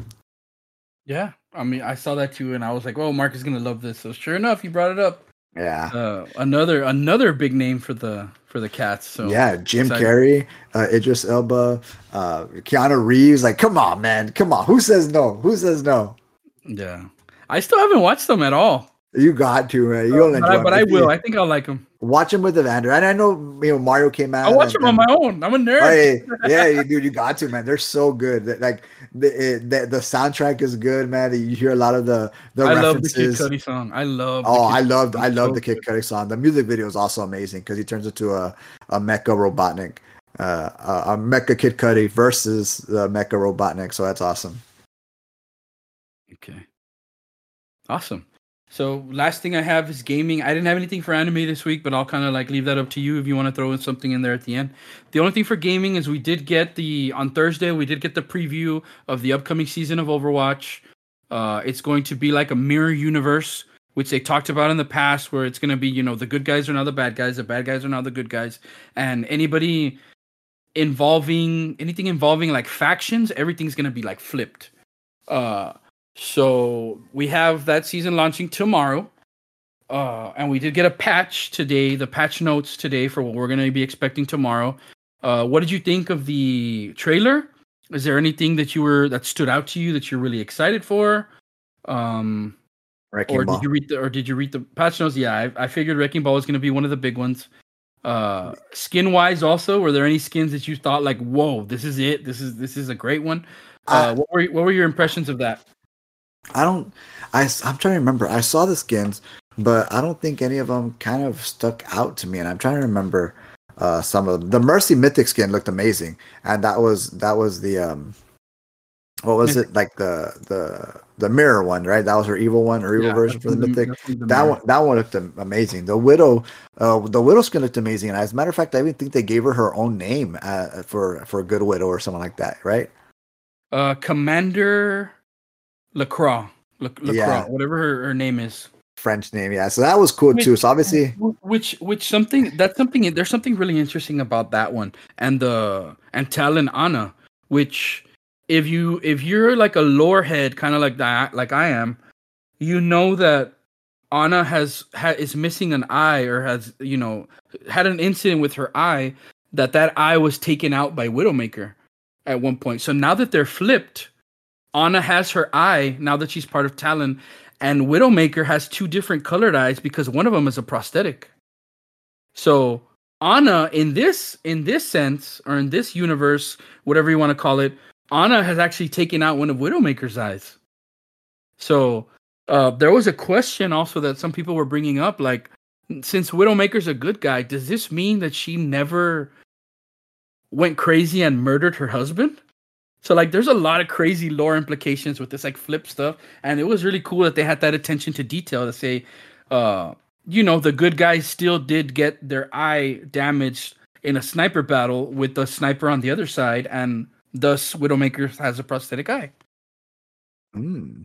Yeah, I mean, I saw that too, and I was like, "Oh, Mark is gonna love this." So sure enough, you brought it up. Yeah, uh, another another big name for the for the cats. So yeah, Jim excited. Carrey, uh, Idris Elba, uh, Keanu Reeves. Like, come on, man, come on. Who says no? Who says no? Yeah, I still haven't watched them at all. You got to, man. You'll uh, enjoy but I, them. but I will. I think I'll like them. Watch them with Evander. And I know, you know, Mario came out. I'll watch and, them on my own. I'm a nerd. Hey, yeah, dude, you got to, man. They're so good. Like the the, the soundtrack is good, man. You hear a lot of the the I references. love the Kid Cudi song. I love. Oh, I loved, I love so the Kid Cudi song. The music video is also amazing because he turns into a a Mecha Robotnik, uh, a, a Mecha Kid Cudi versus the Mecha Robotnik. So that's awesome. Okay. Awesome. So last thing I have is gaming. I didn't have anything for anime this week, but I'll kind of like leave that up to you if you want to throw in something in there at the end. The only thing for gaming is we did get the on Thursday we did get the preview of the upcoming season of Overwatch. Uh, it's going to be like a mirror universe, which they talked about in the past, where it's going to be, you know, the good guys are now the bad guys, the bad guys are now the good guys, and anybody involving anything involving like factions, everything's going to be like flipped. Uh, So we have that season launching tomorrow, uh, and we did get a patch today, the patch notes today for what we're going to be expecting tomorrow. Uh, what did you think of the trailer? Is there anything that you were that stood out to you that you're really excited for? Um, Wrecking or Ball. did you read the or did you read the patch notes? Yeah, I, I figured Wrecking Ball was going to be one of the big ones. Uh, skin wise, also, were there any skins that you thought like, whoa, this is it? This is this is a great one. Uh, I, what were what were your impressions of that? I don't. I I'm trying to remember. I saw the skins, but I don't think any of them kind of stuck out to me. And I'm trying to remember uh, some of them. The Mercy Mythic skin looked amazing, and that was that was the um, what was it like the the the mirror one, right? That was her evil one, her evil yeah, version for the Mythic. The that one that one looked amazing. The Widow, uh, the Widow skin looked amazing. And as a matter of fact, I even think they gave her her own name uh, for for a good Widow or something like that, right? uh, Commander Lacroix, La- Lacroix, Yeah, whatever her, her name is. French name. Yeah, so that was cool Which, too. So obviously, which, which something that's something. There's something really interesting about that one, and the and Talon Anna, which if you if you're like a lore head, kind of like that, like I am, you know that Anna has ha, is missing an eye or has you know had an incident with her eye that that eye was taken out by Widowmaker at one point. So now that they're flipped, Anna has her eye now that she's part of Talon, and Widowmaker has two different colored eyes because one of them is a prosthetic. So Anna, in this in this sense, or in this universe, whatever you want to call it, Anna has actually taken out one of Widowmaker's eyes. So uh, there was a question also that some people were bringing up, like, since Widowmaker's a good guy, does this mean that she never went crazy and murdered her husband? So like, there's a lot of crazy lore implications with this like flip stuff, and it was really cool that they had that attention to detail to say, uh, you know, the good guys still did get their eye damaged in a sniper battle with the sniper on the other side, and thus Widowmaker has a prosthetic eye. mm.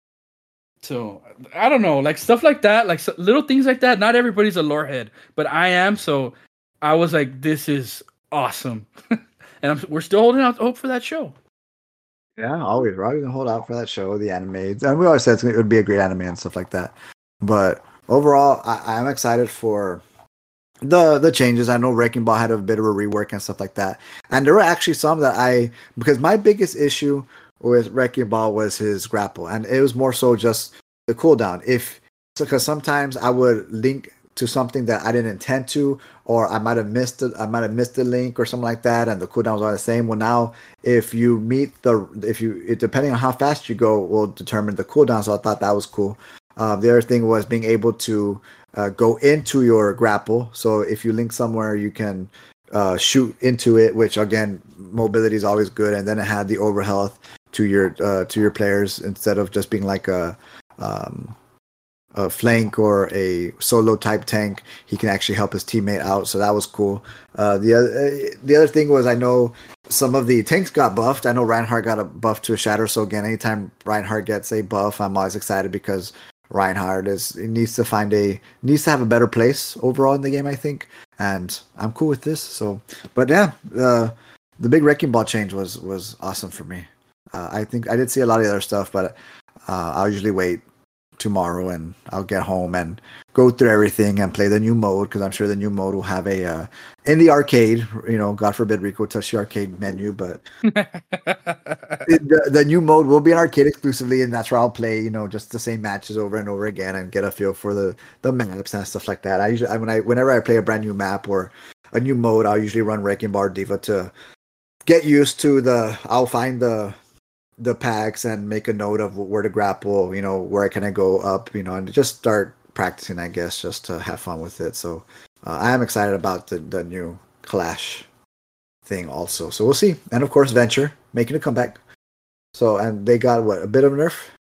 So I don't know, like stuff like that, like so, little things like that. Not everybody's a lore head, but I am. So I was like, this is awesome, and I'm, we're still holding out hope for that show. Yeah, always. We're always gonna hold out for that show, the anime, and we always said it would be a great anime and stuff like that. But overall, I, I'm excited for the the changes. I know Wrecking Ball had a bit of a rework and stuff like that, and there were actually some that I because my biggest issue with Wrecking Ball was his grapple, and it was more so just the cooldown. If because sometimes I would link to something that I didn't intend to, or I might have missed it. I might have missed the link or something like that, and the cooldowns are the same. Well, now if you meet the if you it, depending on how fast you go will determine the cooldown. So I thought that was cool. Uh, the other thing was being able to uh, go into your grapple. So if you link somewhere, you can uh, shoot into it, which again, mobility is always good. And then it had the over health to your uh, to your players instead of just being like a um, a flank or a solo type tank. He can actually help his teammate out, so that was cool. Uh, the other the other thing was I know some of the tanks got buffed. I know Reinhardt got a buff to a shatter. So again, anytime Reinhardt gets a buff, I'm always excited because Reinhardt is he needs to find a needs to have a better place overall in the game, I think, and I'm cool with this. So, but yeah, uh, the big Wrecking Ball change was was awesome for me. Uh, I think I did see a lot of the other stuff, but uh, I'll usually wait tomorrow and I'll get home and go through everything and play the new mode because I'm sure the new mode will have a uh, in the arcade. You know, God forbid Rico touch the arcade menu, but the, the new mode will be an arcade exclusively, and that's where I'll play. You know, just the same matches over and over again and get a feel for the the maps and stuff like that. I usually I, when I whenever I play a brand new map or a new mode, I'll usually run Wrecking Ball Diva to get used to the. I'll find the the packs and make a note of where to grapple, you know, where can I go up, you know, and just start practicing, I guess, just to have fun with it. So uh, I am excited about the, the new Clash thing also. So we'll see. And of course, Venture making a comeback. So, and they got what, a bit of a nerf?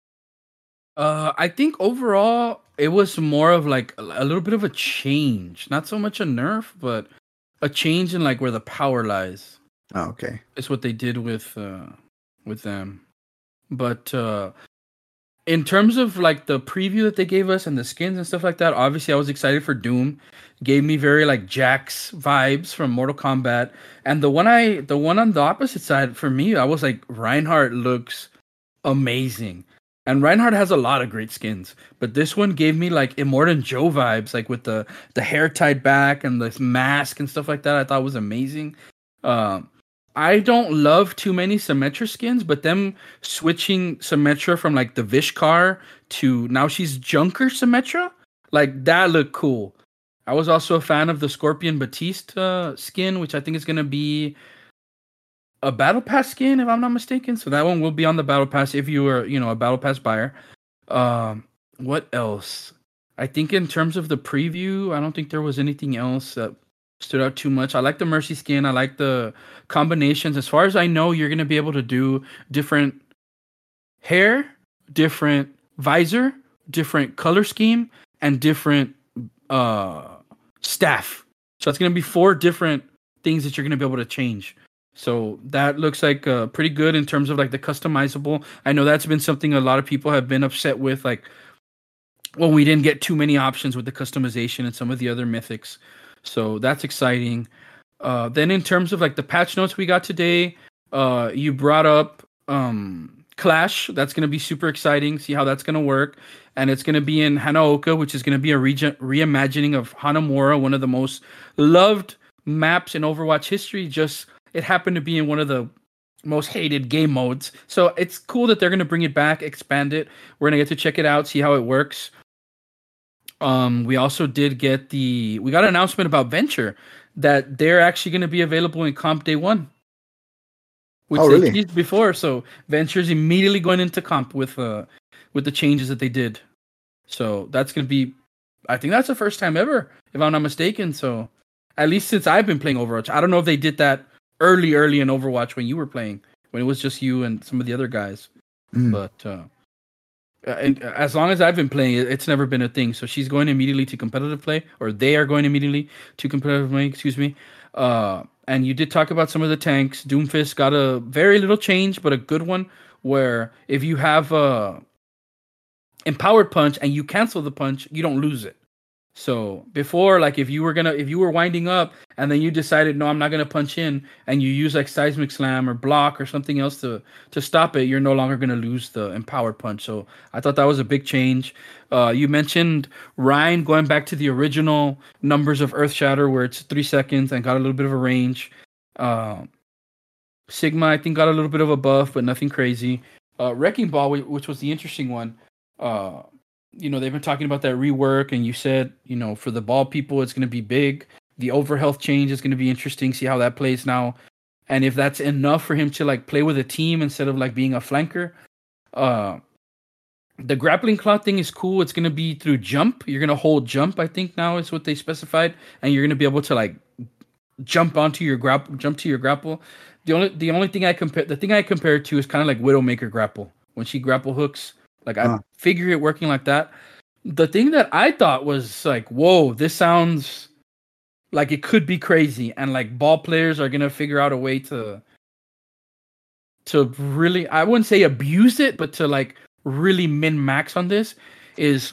Uh, I think overall it was more of like a, a little bit of a change. Not so much a nerf, but a change in like where the power lies. Oh, okay. It's what they did with uh, with them. But uh, in terms of like the preview that they gave us and the skins and stuff like that, obviously I was excited for Doom. Gave me very like Jax vibes from Mortal Kombat. And the one I the one on the opposite side for me, I was like, Reinhardt looks amazing. And Reinhardt has a lot of great skins, but this one gave me like Immortan Joe vibes, like with the the hair tied back and the mask and stuff like that. I thought was amazing. Um, I don't love too many Symmetra skins, but them switching Symmetra from like the Vishkar to now she's Junker Symmetra, like that looked cool. I was also a fan of the Scorpion Batista skin, which I think is gonna be a Battle Pass skin, if I'm not mistaken. So that one will be on the Battle Pass if you are, you know, a Battle Pass buyer. Um, what else? I think in terms of the preview, I don't think there was anything else that stood out too much. I like the Mercy skin. I like the combinations. As far as I know, you're going to be able to do different hair, different visor, different color scheme, and different uh, staff. So it's going to be four different things that you're going to be able to change. So that looks like uh, pretty good in terms of like the customizable. I know that's been something a lot of people have been upset with, like, well, we didn't get too many options with the customization and some of the other mythics. So that's exciting. Uh, then in terms of like the patch notes we got today, uh, you brought up um, Clash. That's going to be super exciting. See how that's going to work. And it's going to be in Hanaoka, which is going to be a rege- reimagining of Hanamura, one of the most loved maps in Overwatch history. Just it happened to be in one of the most hated game modes. So it's cool that they're going to bring it back, expand it. We're going to get to check it out, see how it works. Um, we also did get the we got an announcement about Venture that they're actually going to be available in comp day one, which Oh, they really? teased before. So Venture's immediately going into comp with uh with the changes that they did. So that's going to be, I think that's the first time ever, if I'm not mistaken. So at least since I've been playing Overwatch, I don't know if they did that early, early in Overwatch when you were playing, when it was just you and some of the other guys. Mm. But uh, and as long as I've been playing it, it's never been a thing. So she's going immediately to competitive play, or they are going immediately to competitive play. Excuse me. Uh, and you did talk about some of the tanks. Doomfist got a very little change, but a good one. Where if you have a empowered punch and you cancel the punch, you don't lose it. So before, like if you were gonna, if you were winding up and then you decided, no, I'm not gonna punch in, and you use like seismic slam or block or something else to to stop it, you're no longer gonna lose the empowered punch. So I thought that was a big change. Uh, you mentioned Ryan going back to the original numbers of Earth Shatter, where it's three seconds and got a little bit of a range. Uh, Sigma, I think, got a little bit of a buff, but nothing crazy. Uh, Wrecking Ball, which was the interesting one. Uh, you know, they've been talking about that rework, and you said, you know, for the ball people, it's going to be big. The overhealth change is going to be interesting. See how that plays now, and if that's enough for him to like play with a team instead of like being a flanker. Uh, the grappling claw thing is cool. It's going to be through jump. You're going to hold jump, I think now is what they specified, and you're going to be able to like jump onto your grapple, jump to your grapple. The only the only thing I compare the thing I compare it to is kind of like Widowmaker grapple when she grapple hooks. Like I Uh. figure it working like that. The thing that I thought was like, whoa, this sounds like it could be crazy, and like ball players are gonna figure out a way to to really, I wouldn't say abuse it, but to like really min max on this is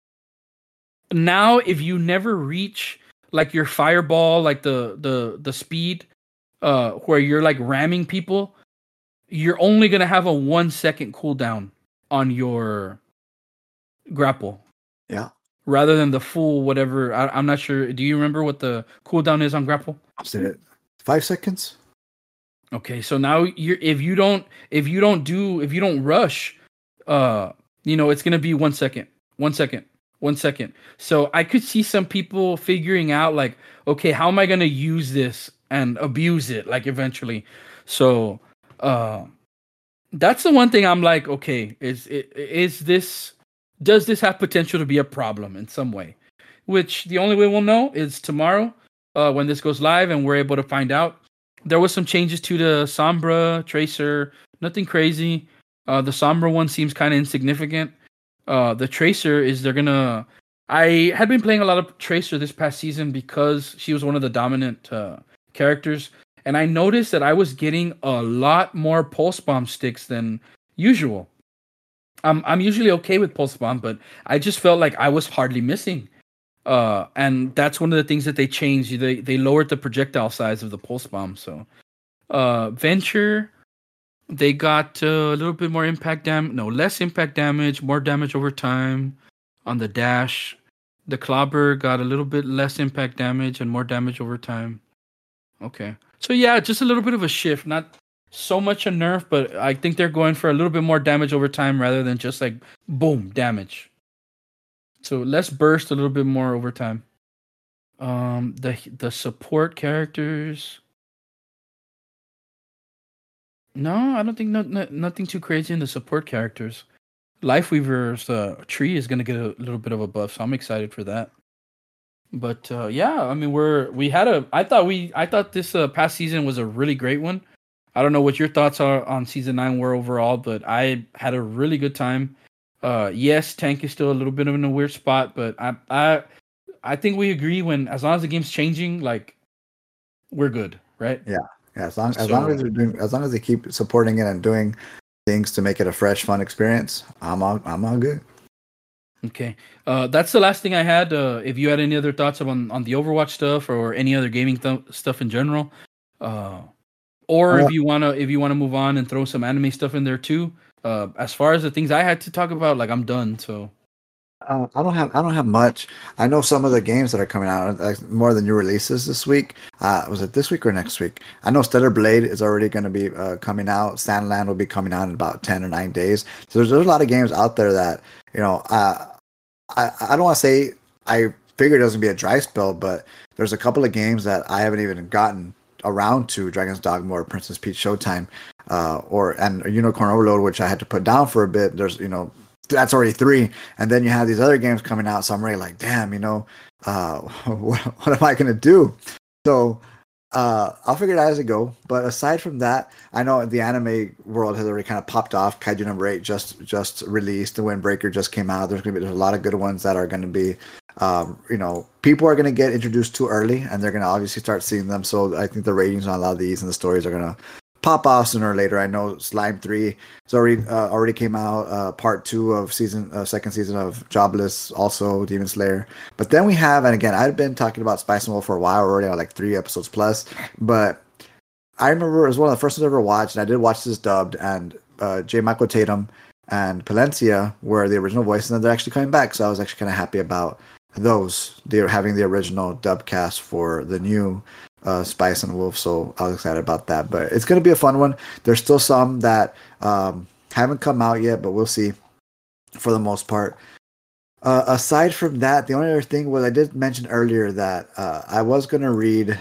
now if you never reach like your fireball, like the the the speed, uh, where you're like ramming people, you're only gonna have a one second cooldown on your grapple. Yeah. Rather than the full whatever. I, I'm not sure. Do you remember what the cooldown is on grapple? Is it five seconds? Okay, so now you're if you don't if you don't do if you don't rush, uh, you know it's gonna be one second, one second, one second. So I could see some people figuring out like, okay, how am I gonna use this and abuse it like eventually? So, uh, that's the one thing I'm like, okay, is is this does this have potential to be a problem in some way? Which the only way we'll know is tomorrow, uh, when this goes live and we're able to find out. There was some changes to the Sombra Tracer, nothing crazy. Uh, the Sombra one seems kind of insignificant. Uh, the Tracer is they're gonna. I had been playing a lot of Tracer this past season because she was one of the dominant uh, characters, and I noticed that I was getting a lot more pulse bomb sticks than usual. I'm I'm usually okay with pulse bomb, but I just felt like I was hardly missing. Uh, and that's one of the things that they changed. They they lowered the projectile size of the pulse bomb. So, uh, Venture, they got uh, a little bit more impact dam. No, less impact damage, more damage over time on the dash. The Clobber got a little bit less impact damage and more damage over time. Okay, so yeah, just a little bit of a shift. Not so much a nerf, but I think they're going for a little bit more damage over time rather than just like boom damage. So less burst, a little bit more over time. Um, the the support characters. No, I don't think no, no nothing too crazy in the support characters. Lifeweaver's uh, tree is gonna get a little bit of a buff, so I'm excited for that. But uh, yeah, I mean we're we had a. I thought we I thought this uh, past season was a really great one. I don't know what your thoughts are on season nine were overall, but I had a really good time. Uh, yes, tank is still a little bit of in a weird spot, but I, I, I think we agree when as long as the game's changing, like we're good, right? Yeah, Yeah, as long as long So as they're doing, as long as they keep supporting it and doing things to make it a fresh, fun experience, I'm all I'm all good. okay, uh, that's the last thing I had. Uh, if you had any other thoughts on on the Overwatch stuff or any other gaming th- stuff in general, uh, or Uh, if you wanna if you wanna move on and throw some anime stuff in there too. Uh, as far as the things I had to talk about, like I'm done. So Uh, I don't have I don't have much. I know some of the games that are coming out, like more than new releases this week. Uh, was it this week or next week? I know Stellar Blade is already going to be uh, coming out. Sandland will be coming out in about ten or nine days. So there's, there's a lot of games out there that you know. Uh, I I don't want to say I figured it was gonna be a dry spell, but there's a couple of games that I haven't even gotten around to. Dragon's Dogma or Princess Peach Showtime, uh, or and Unicorn Overload, which I had to put down for a bit. There's you know that's already three, and then you have these other games coming out. So I'm really like, damn, you know, uh, what, what am I gonna do? So uh, I'll figure it out as I go. But aside from that, I know the anime world has already kind of popped off. Kaiju number eight just just released. The Windbreaker just came out. There's gonna be there's a lot of good ones that are gonna be, um, you know, people are gonna get introduced too early, and they're gonna obviously start seeing them. So I think the ratings on a lot of these and the stories are gonna pop off sooner or later. I know Slime three is already uh, already came out. Uh, part two of season uh, second season of Jobless, also Demon Slayer. But then we have, and again, I've been talking about Spice and Wolf for a while. We're already on like three episodes plus. But I remember it was one of the first ones I ever watched, and I did watch this dubbed. And uh, J. Michael Tatum and Palencia were the original voices, and they're actually coming back. So I was actually kind of happy about those. They're having the original dub cast for the new uh, Spice and Wolf, so I was excited about that. But it's going to be a fun one. There's still some that um, haven't come out yet, but we'll see for the most part. Uh, aside from that, the only other thing was I did mention earlier that uh, I was going to read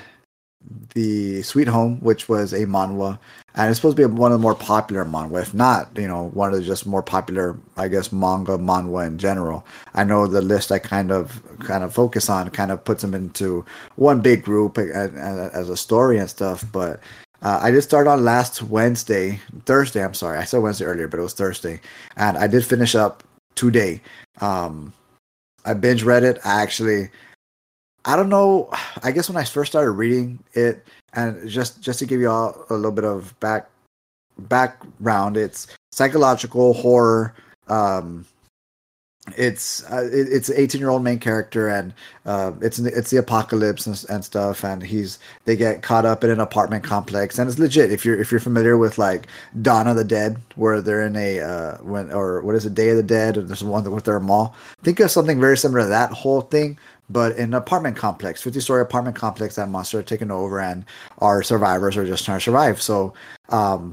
the Sweet Home, which was a manhwa, and it's supposed to be one of the more popular manhwa, if not, you know, one of the just more popular, I guess, manga manhwa in general. I know the list I kind of kind of focus on kind of puts them into one big group as, as a story and stuff, but uh, I did start on last Wednesday, Thursday. I'm sorry, I said Wednesday earlier, but it was Thursday, and I did finish up today. Um, I binge read it. I actually. I don't know. I guess when I first started reading it, and just just to give you all a little bit of back background, it's psychological horror. Um, it's uh, it, it's an eighteen year old main character, and uh, it's it's the apocalypse and, and stuff, and he's they get caught up in an apartment complex, and it's legit. If you're if you're familiar with like Dawn of the Dead, where they're in a uh, when or what is it, Day of the Dead, or there's one with their mall. Think of something very similar to that whole thing, but in an apartment complex, fifty story apartment complex, that monster are taken over, and our survivors are just trying to survive. So, um,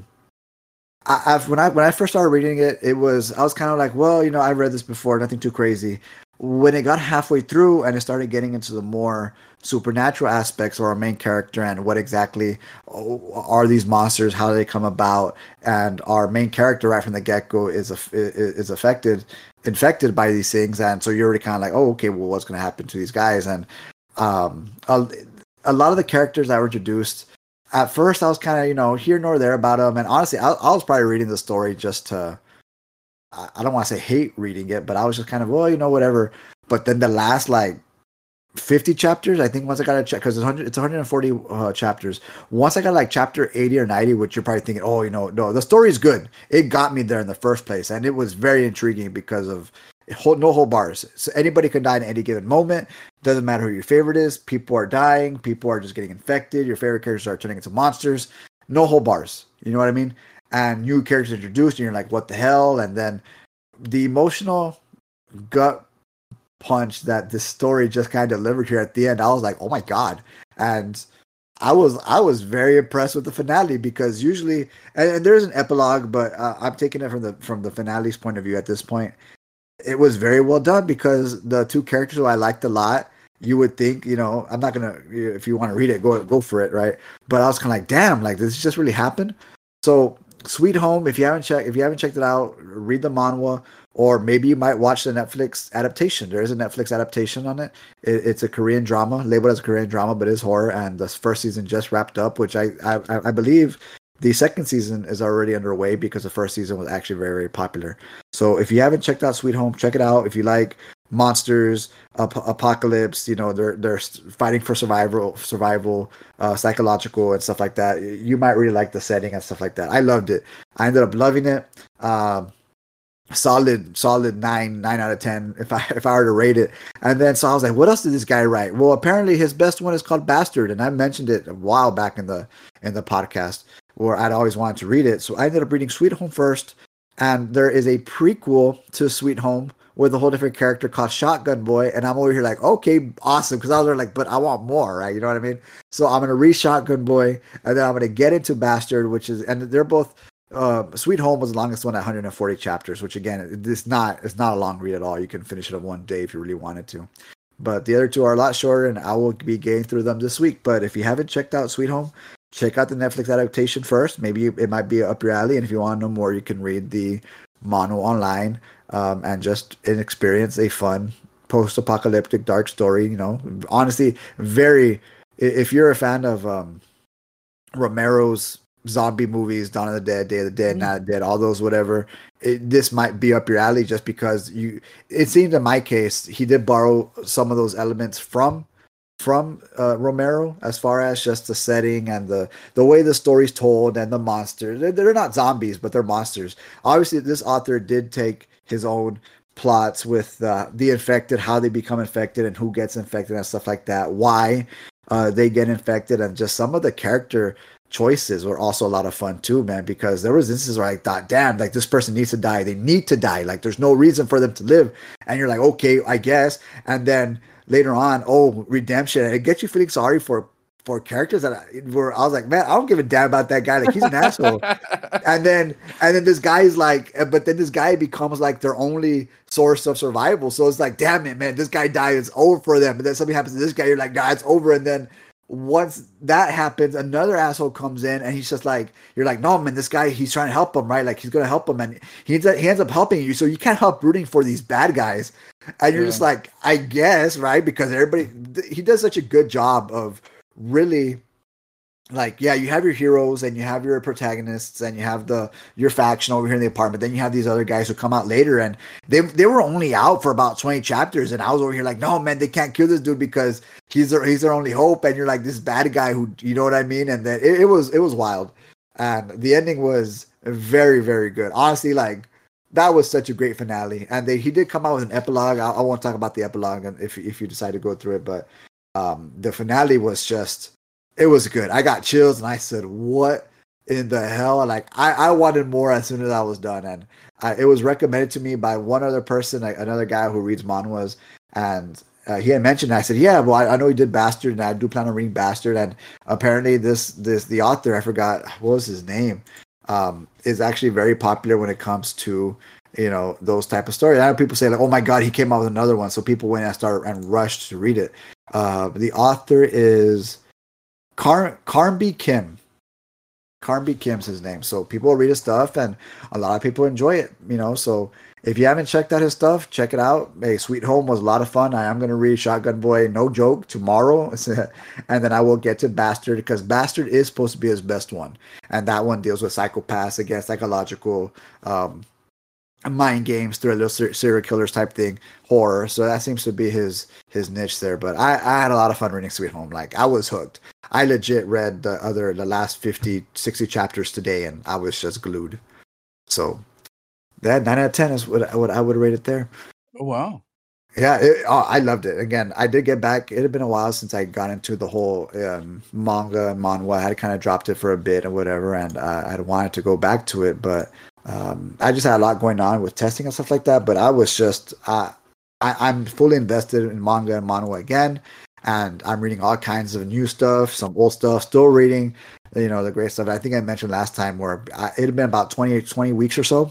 I, I've when I when I first started reading it, it was I was kind of like, well, you know, I've read this before, nothing too crazy. When it got halfway through and it started getting into the more supernatural aspects of our main character and what exactly are these monsters, how do they come about, and our main character right from the get go is is affected infected by these things, and so you're already kind of like, oh, okay, well, what's going to happen to these guys? And um, a, a lot of the characters that were introduced at first, I was kind of you know here nor there about them, and honestly, I, I was probably reading the story just to. I don't want to say hate reading it, but I was just kind of, well, you know, whatever. But then the last like fifty chapters, I think once I got to check, because it's one hundred, it's one hundred forty uh, chapters. Once I got like chapter eighty or ninety, which you're probably thinking, oh, you know, no, the story's good. It got me there in the first place. And it was very intriguing because of no whole bars. So anybody can die at any given moment. Doesn't matter who your favorite is. People are dying. People are just getting infected. Your favorite characters are turning into monsters. No whole bars. You know what I mean? And new characters introduced, and you're like, what the hell? And then the emotional gut punch that this story just kind of delivered here at the end, I was like, oh my god. And I was I was very impressed with the finale, because usually, and, and there's an epilogue, but uh, I'm taking it from the from the finale's point of view at this point. It was very well done, because the two characters who I liked a lot, you would think, you know, I'm not gonna, if you want to read it, go go for it, right? But I was kind of like, damn, like this just really happened. So Sweet Home, if you haven't checked, if you haven't checked it out, read the manhwa, or maybe you might watch the Netflix adaptation. There is a Netflix adaptation on it. it it's a Korean drama, labeled as a Korean drama, but it's horror. And the first season just wrapped up, which I I, I believe the second season is already underway, because the first season was actually very, very popular. So if you haven't checked out Sweet Home, check it out. If you like monsters, ap- apocalypse. You know, they're they're fighting for survival, survival, uh, psychological and stuff like that. You might really like the setting and stuff like that. I loved it. I ended up loving it. Um, solid solid nine nine out of ten if i if i were to rate it. And then so I was like, what else did this guy write? Well, apparently his best one is called Bastard, and I mentioned it a while back in the in the podcast where I'd always wanted to read it. So I ended up reading Sweet Home first, and there is a prequel to Sweet Home with a whole different character called Shotgun Boy, and I'm over here like, okay, awesome, because I was like, but I want more, right? You know what I mean? So I'm gonna read Shotgun Boy, and then I'm gonna get into Bastard, which is, and they're both uh, Sweet Home was the longest one at one hundred forty chapters, which again, it's not it's not a long read at all. You can finish it in one day if you really wanted to. But the other two are a lot shorter, and I will be getting through them this week. But if you haven't checked out Sweet Home, check out the Netflix adaptation first. Maybe it might be up your alley, and if you want to know more, you can read the mono online um, and just experience a fun post-apocalyptic dark story. You know, honestly, very. If you're a fan of um, Romero's zombie movies, Dawn of the Dead, Day of the Dead, Night of the Dead, all those whatever, it, this might be up your alley just because you. It seems in my case he did borrow some of those elements from from uh, Romero as far as just the setting and the the way the story's told and the monsters. They're, they're not zombies, but they're monsters. Obviously, this author did take his own plots with uh, the infected, how they become infected, and who gets infected and stuff like that. Why uh, they get infected, and just some of the character choices were also a lot of fun too, man, because there was instances where I thought, damn, like this person needs to die. They need to die. Like there's no reason for them to live. And you're like, okay, I guess. And then later on, oh, redemption. And it gets you feeling sorry for for characters that I, were, I was like, man, I don't give a damn about that guy. Like he's an asshole. And then and then this guy's like, but then this guy becomes like their only source of survival. So it's like, damn it, man, this guy died. It's over for them. And then something happens to this guy. You're like, nah, it's over. And then once that happens, another asshole comes in, and he's just like, you're like, no, man, this guy, he's trying to help him, right? Like he's gonna help him, and he ends up, he ends up helping you. So you can't help rooting for these bad guys, and you're yeah. just like, I guess, right? Because everybody, he does such a good job of really, like, yeah, you have your heroes and you have your protagonists and you have the your faction over here in the apartment. Then you have these other guys who come out later, and they they were only out for about twenty chapters, and I was over here like, no, man, they can't kill this dude because he's their he's their only hope. And you're like, this bad guy who, you know what I mean? And then it, it was it was wild, and the ending was very very good. Honestly, like that was such a great finale, and they, he did come out with an epilogue. I, I won't talk about the epilogue if if you decide to go through it, but um, the finale was just. It was good. I got chills, and I said, "What in the hell?" Like, I, I wanted more as soon as I was done, and I, it was recommended to me by one other person, like another guy who reads manhwas, and uh, he had mentioned it. I said, "Yeah, well, I, I know he did Bastard, and I do plan on reading Bastard." And apparently, this this the author, I forgot what was his name, um, is actually very popular when it comes to, you know, those type of stories. I have people say like, "Oh my God, he came out with another one," so people went and started and rushed to read it. Uh, the author is Car Carnby Kim. Carnby Kim's his name. So people read his stuff, and a lot of people enjoy it, you know. So if you haven't checked out his stuff, check it out. Hey, Sweet Home was a lot of fun. I am going to read Shotgun Boy, no joke, tomorrow. And then I will get to Bastard, because Bastard is supposed to be his best one. And that one deals with psychopaths against psychological um, mind games, thriller, serial killers type thing, horror. So that seems to be his his niche there. But I, I had a lot of fun reading Sweet Home. Like, I was hooked. I legit read the other the last fifty, sixty chapters today, and I was just glued. So that nine out of ten is what, what I would rate it there. Oh wow. Yeah, it, oh, I loved it. Again, I did get back. It had been a while since I got into the whole um, manga and manhwa. I had kind of dropped it for a bit or whatever, and uh, I wanted to go back to it, but um, I just had a lot going on with testing and stuff like that. But I was just, uh, I, I'm fully invested in manga and manhwa again, and I'm reading all kinds of new stuff, some old stuff, still reading, you know, the great stuff. I think I mentioned last time where I, it had been about twenty, twenty weeks or so.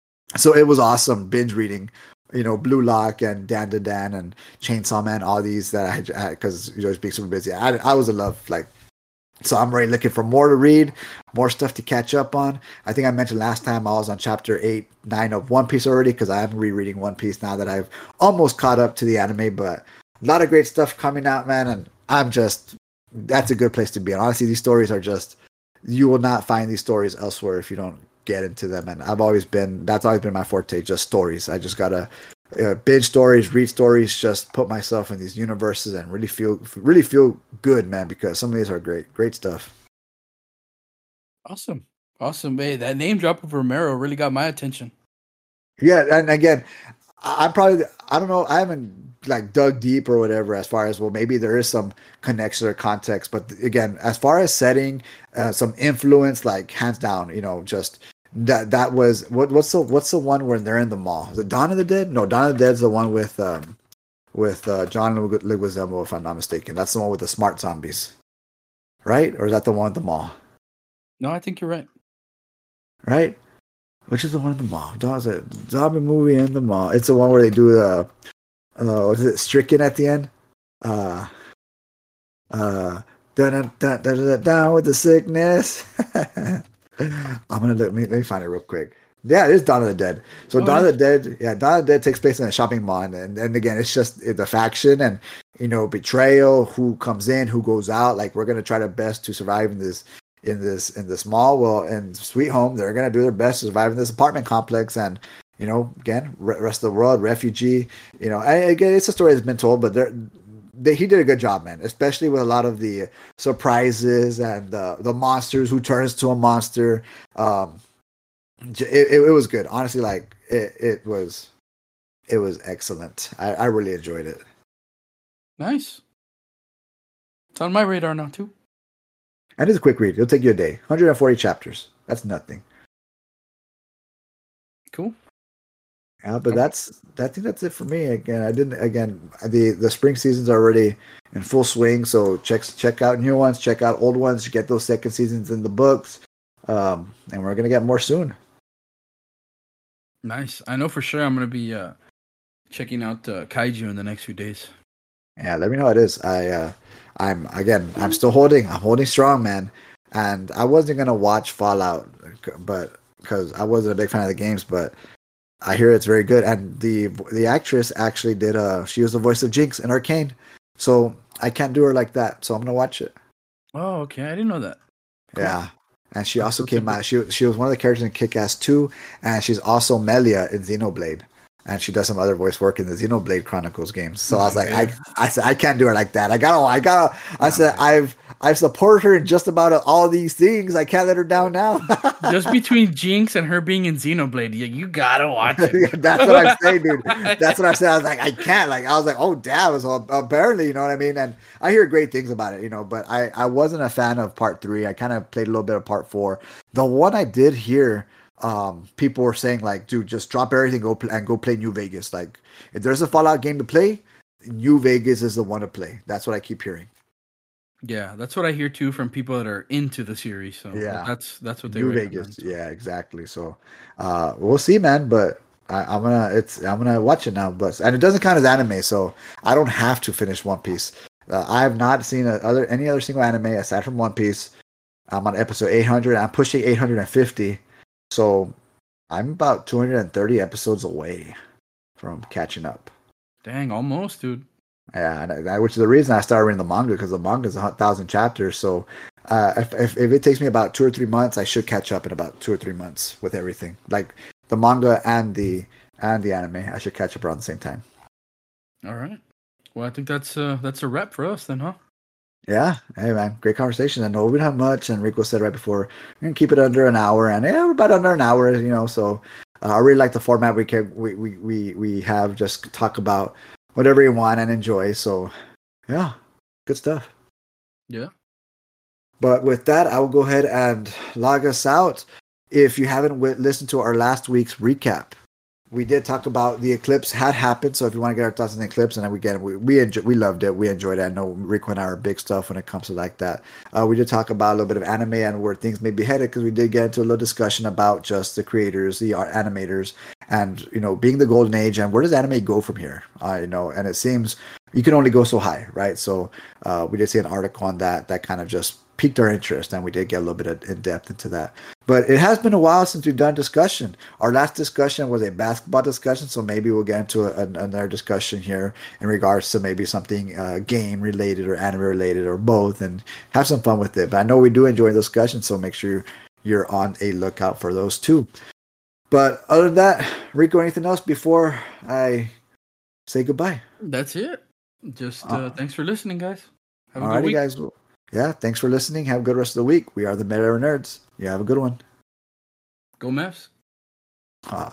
So it was awesome binge reading, you know, Blue Lock and Dan to Dan and Chainsaw Man, all these that I had, because you know, being super busy. I, I was in love, like, so I'm really looking for more to read, more stuff to catch up on. I think I mentioned last time I was on chapter eight, nine of One Piece already, because I am rereading One Piece now that I've almost caught up to the anime, but a lot of great stuff coming out, man, and I'm just, that's a good place to be. And honestly, these stories are just, you will not find these stories elsewhere if you don't get into them. And I've always been, that's always been my forte, just stories. I just gotta uh, binge stories, read stories, just put myself in these universes and really feel really feel good, man. Because some of these are great, great stuff. Awesome, awesome. Hey, that name drop of Romero really got my attention. Yeah, and again, I- I'm probably I don't know I haven't like dug deep or whatever as far as well maybe there is some connection or context, but again as far as setting uh, some influence like hands down, you know, just that that was what what's the what's the one where they're in the mall? Is it Dawn of the Dead? No, Dawn of the Dead's the one with um with uh, John Leguizamo, if I'm not mistaken. That's the one with the smart zombies, right? Or is that the one at the mall? No, I think you're right. Right? Which is the one in the mall? Dawn's a zombie movie in the mall. It's the one where they do the uh, was it Stricken at the end? Uh, uh, dun, dun, dun, dun, down with the sickness. I'm gonna let me, let me find it real quick. Yeah, it is Dawn of the Dead. So oh, Dawn of the Dead, yeah, Dawn of the Dead takes place in a shopping mall, and and again, it's just the faction and you know betrayal, who comes in, who goes out. Like we're gonna try the best to survive in this in this in this mall. Well, in Sweet Home, they're gonna do their best to survive in this apartment complex, and you know, again, rest of the world, refugee. You know, and again, it's a story that's been told, but there. They, he did a good job, man, especially with a lot of the surprises and the the monsters who turns to a monster. Um, it, it, it was good, honestly. Like it, it was, it was excellent. I, I really enjoyed it. Nice. It's on my radar now too. And it's a quick read. It'll take you a day. one hundred forty chapters. That's nothing. Cool. Yeah, but that's I think that's it for me. Again, I didn't. Again, the the spring season's already in full swing. So check check out new ones, check out old ones, get those second seasons in the books, um, and we're gonna get more soon. Nice. I know for sure I'm gonna be uh, checking out uh, Kaiju in the next few days. Yeah, let me know how it is. I uh, I'm again. I'm still holding. I'm holding strong, man. And I wasn't gonna watch Fallout, but because I wasn't a big fan of the games, but. I hear it's very good, and the the actress actually did. Uh, she was the voice of Jinx in Arcane, so I can't do her like that. So I'm gonna watch it. Oh, okay, I didn't know that. Cool. Yeah, and she also came out. She she was one of the characters in Kick-Ass two, and she's also Melia in Xenoblade, and she does some other voice work in the Xenoblade Chronicles games. So oh, I was like, man. I I said I can't do her like that. I gotta I gotta. I oh, said man. I've. I've supported her in just about all these things. I can't let her down now. Just between Jinx and her being in Xenoblade, you, you gotta watch it. That's what I'm saying, dude. That's what I'm saying. I was like, I can't. Like, I was like, oh, damn. So apparently, you know what I mean? And I hear great things about it, you know, but I, I wasn't a fan of part three. I kind of played a little bit of part four. The one I did hear, um, people were saying, like, dude, just drop everything go play, and go play New Vegas. Like, if there's a Fallout game to play, New Vegas is the one to play. That's what I keep hearing. Yeah, that's what I hear too from people that are into the series. So yeah, that's that's what they New Vegas. Yeah, exactly. So uh, we'll see, man. But I, I'm gonna it's I'm gonna watch it now. But and it doesn't count as anime, so I don't have to finish One Piece. Uh, I have not seen a, other any other single anime aside from One Piece. I'm on episode eight hundred. I'm pushing eight hundred fifty, so I'm about two hundred thirty episodes away from catching up. Dang, almost, dude. Yeah, and I, which is the reason I started reading the manga, because the manga is a thousand chapters. So uh, if, if if it takes me about two or three months, I should catch up in about two or three months with everything, like the manga and the and the anime. I should catch up around the same time. All right. Well, I think that's uh, that's a wrap for us then, huh? Yeah. Hey, man, great conversation. I know we don't have much, and Rico said right before we're gonna keep it under an hour, and yeah, we're about under an hour, you know. So uh, I really like the format we can we we we we have. Just talk about whatever you want and enjoy. So, yeah, good stuff. Yeah. But with that, I will go ahead and log us out. If you haven't w- listened to our last week's recap, we did talk about the eclipse had happened. So if you want to get our thoughts on the eclipse, and then we get we we, enjoy, we loved it, we enjoyed it. I know Rico and I are big stuff when it comes to like that. Uh, we did talk about a little bit of anime and where things may be headed, because we did get into a little discussion about just the creators, the art animators, and you know, being the golden age, and where does anime go from here? Uh, you know, and it seems you can only go so high, right? So uh, we did see an article on that that kind of just piqued our interest, and we did get a little bit of in depth into that. But it has been a while since we've done discussion. Our last discussion was a basketball discussion, so maybe we'll get into a, another discussion here in regards to maybe something uh, game related or anime related or both, and have some fun with it. But I know we do enjoy discussions, so make sure you're on a lookout for those too. But other than that, Rico, anything else before I say goodbye. That's it. Just uh, Uh, thanks for listening, guys. Have a good Alrighty, week. guys. Well, yeah, thanks for listening. Have a good rest of the week. We are the Meta Era Nerds. You have a good one. Go Mavs. Uh,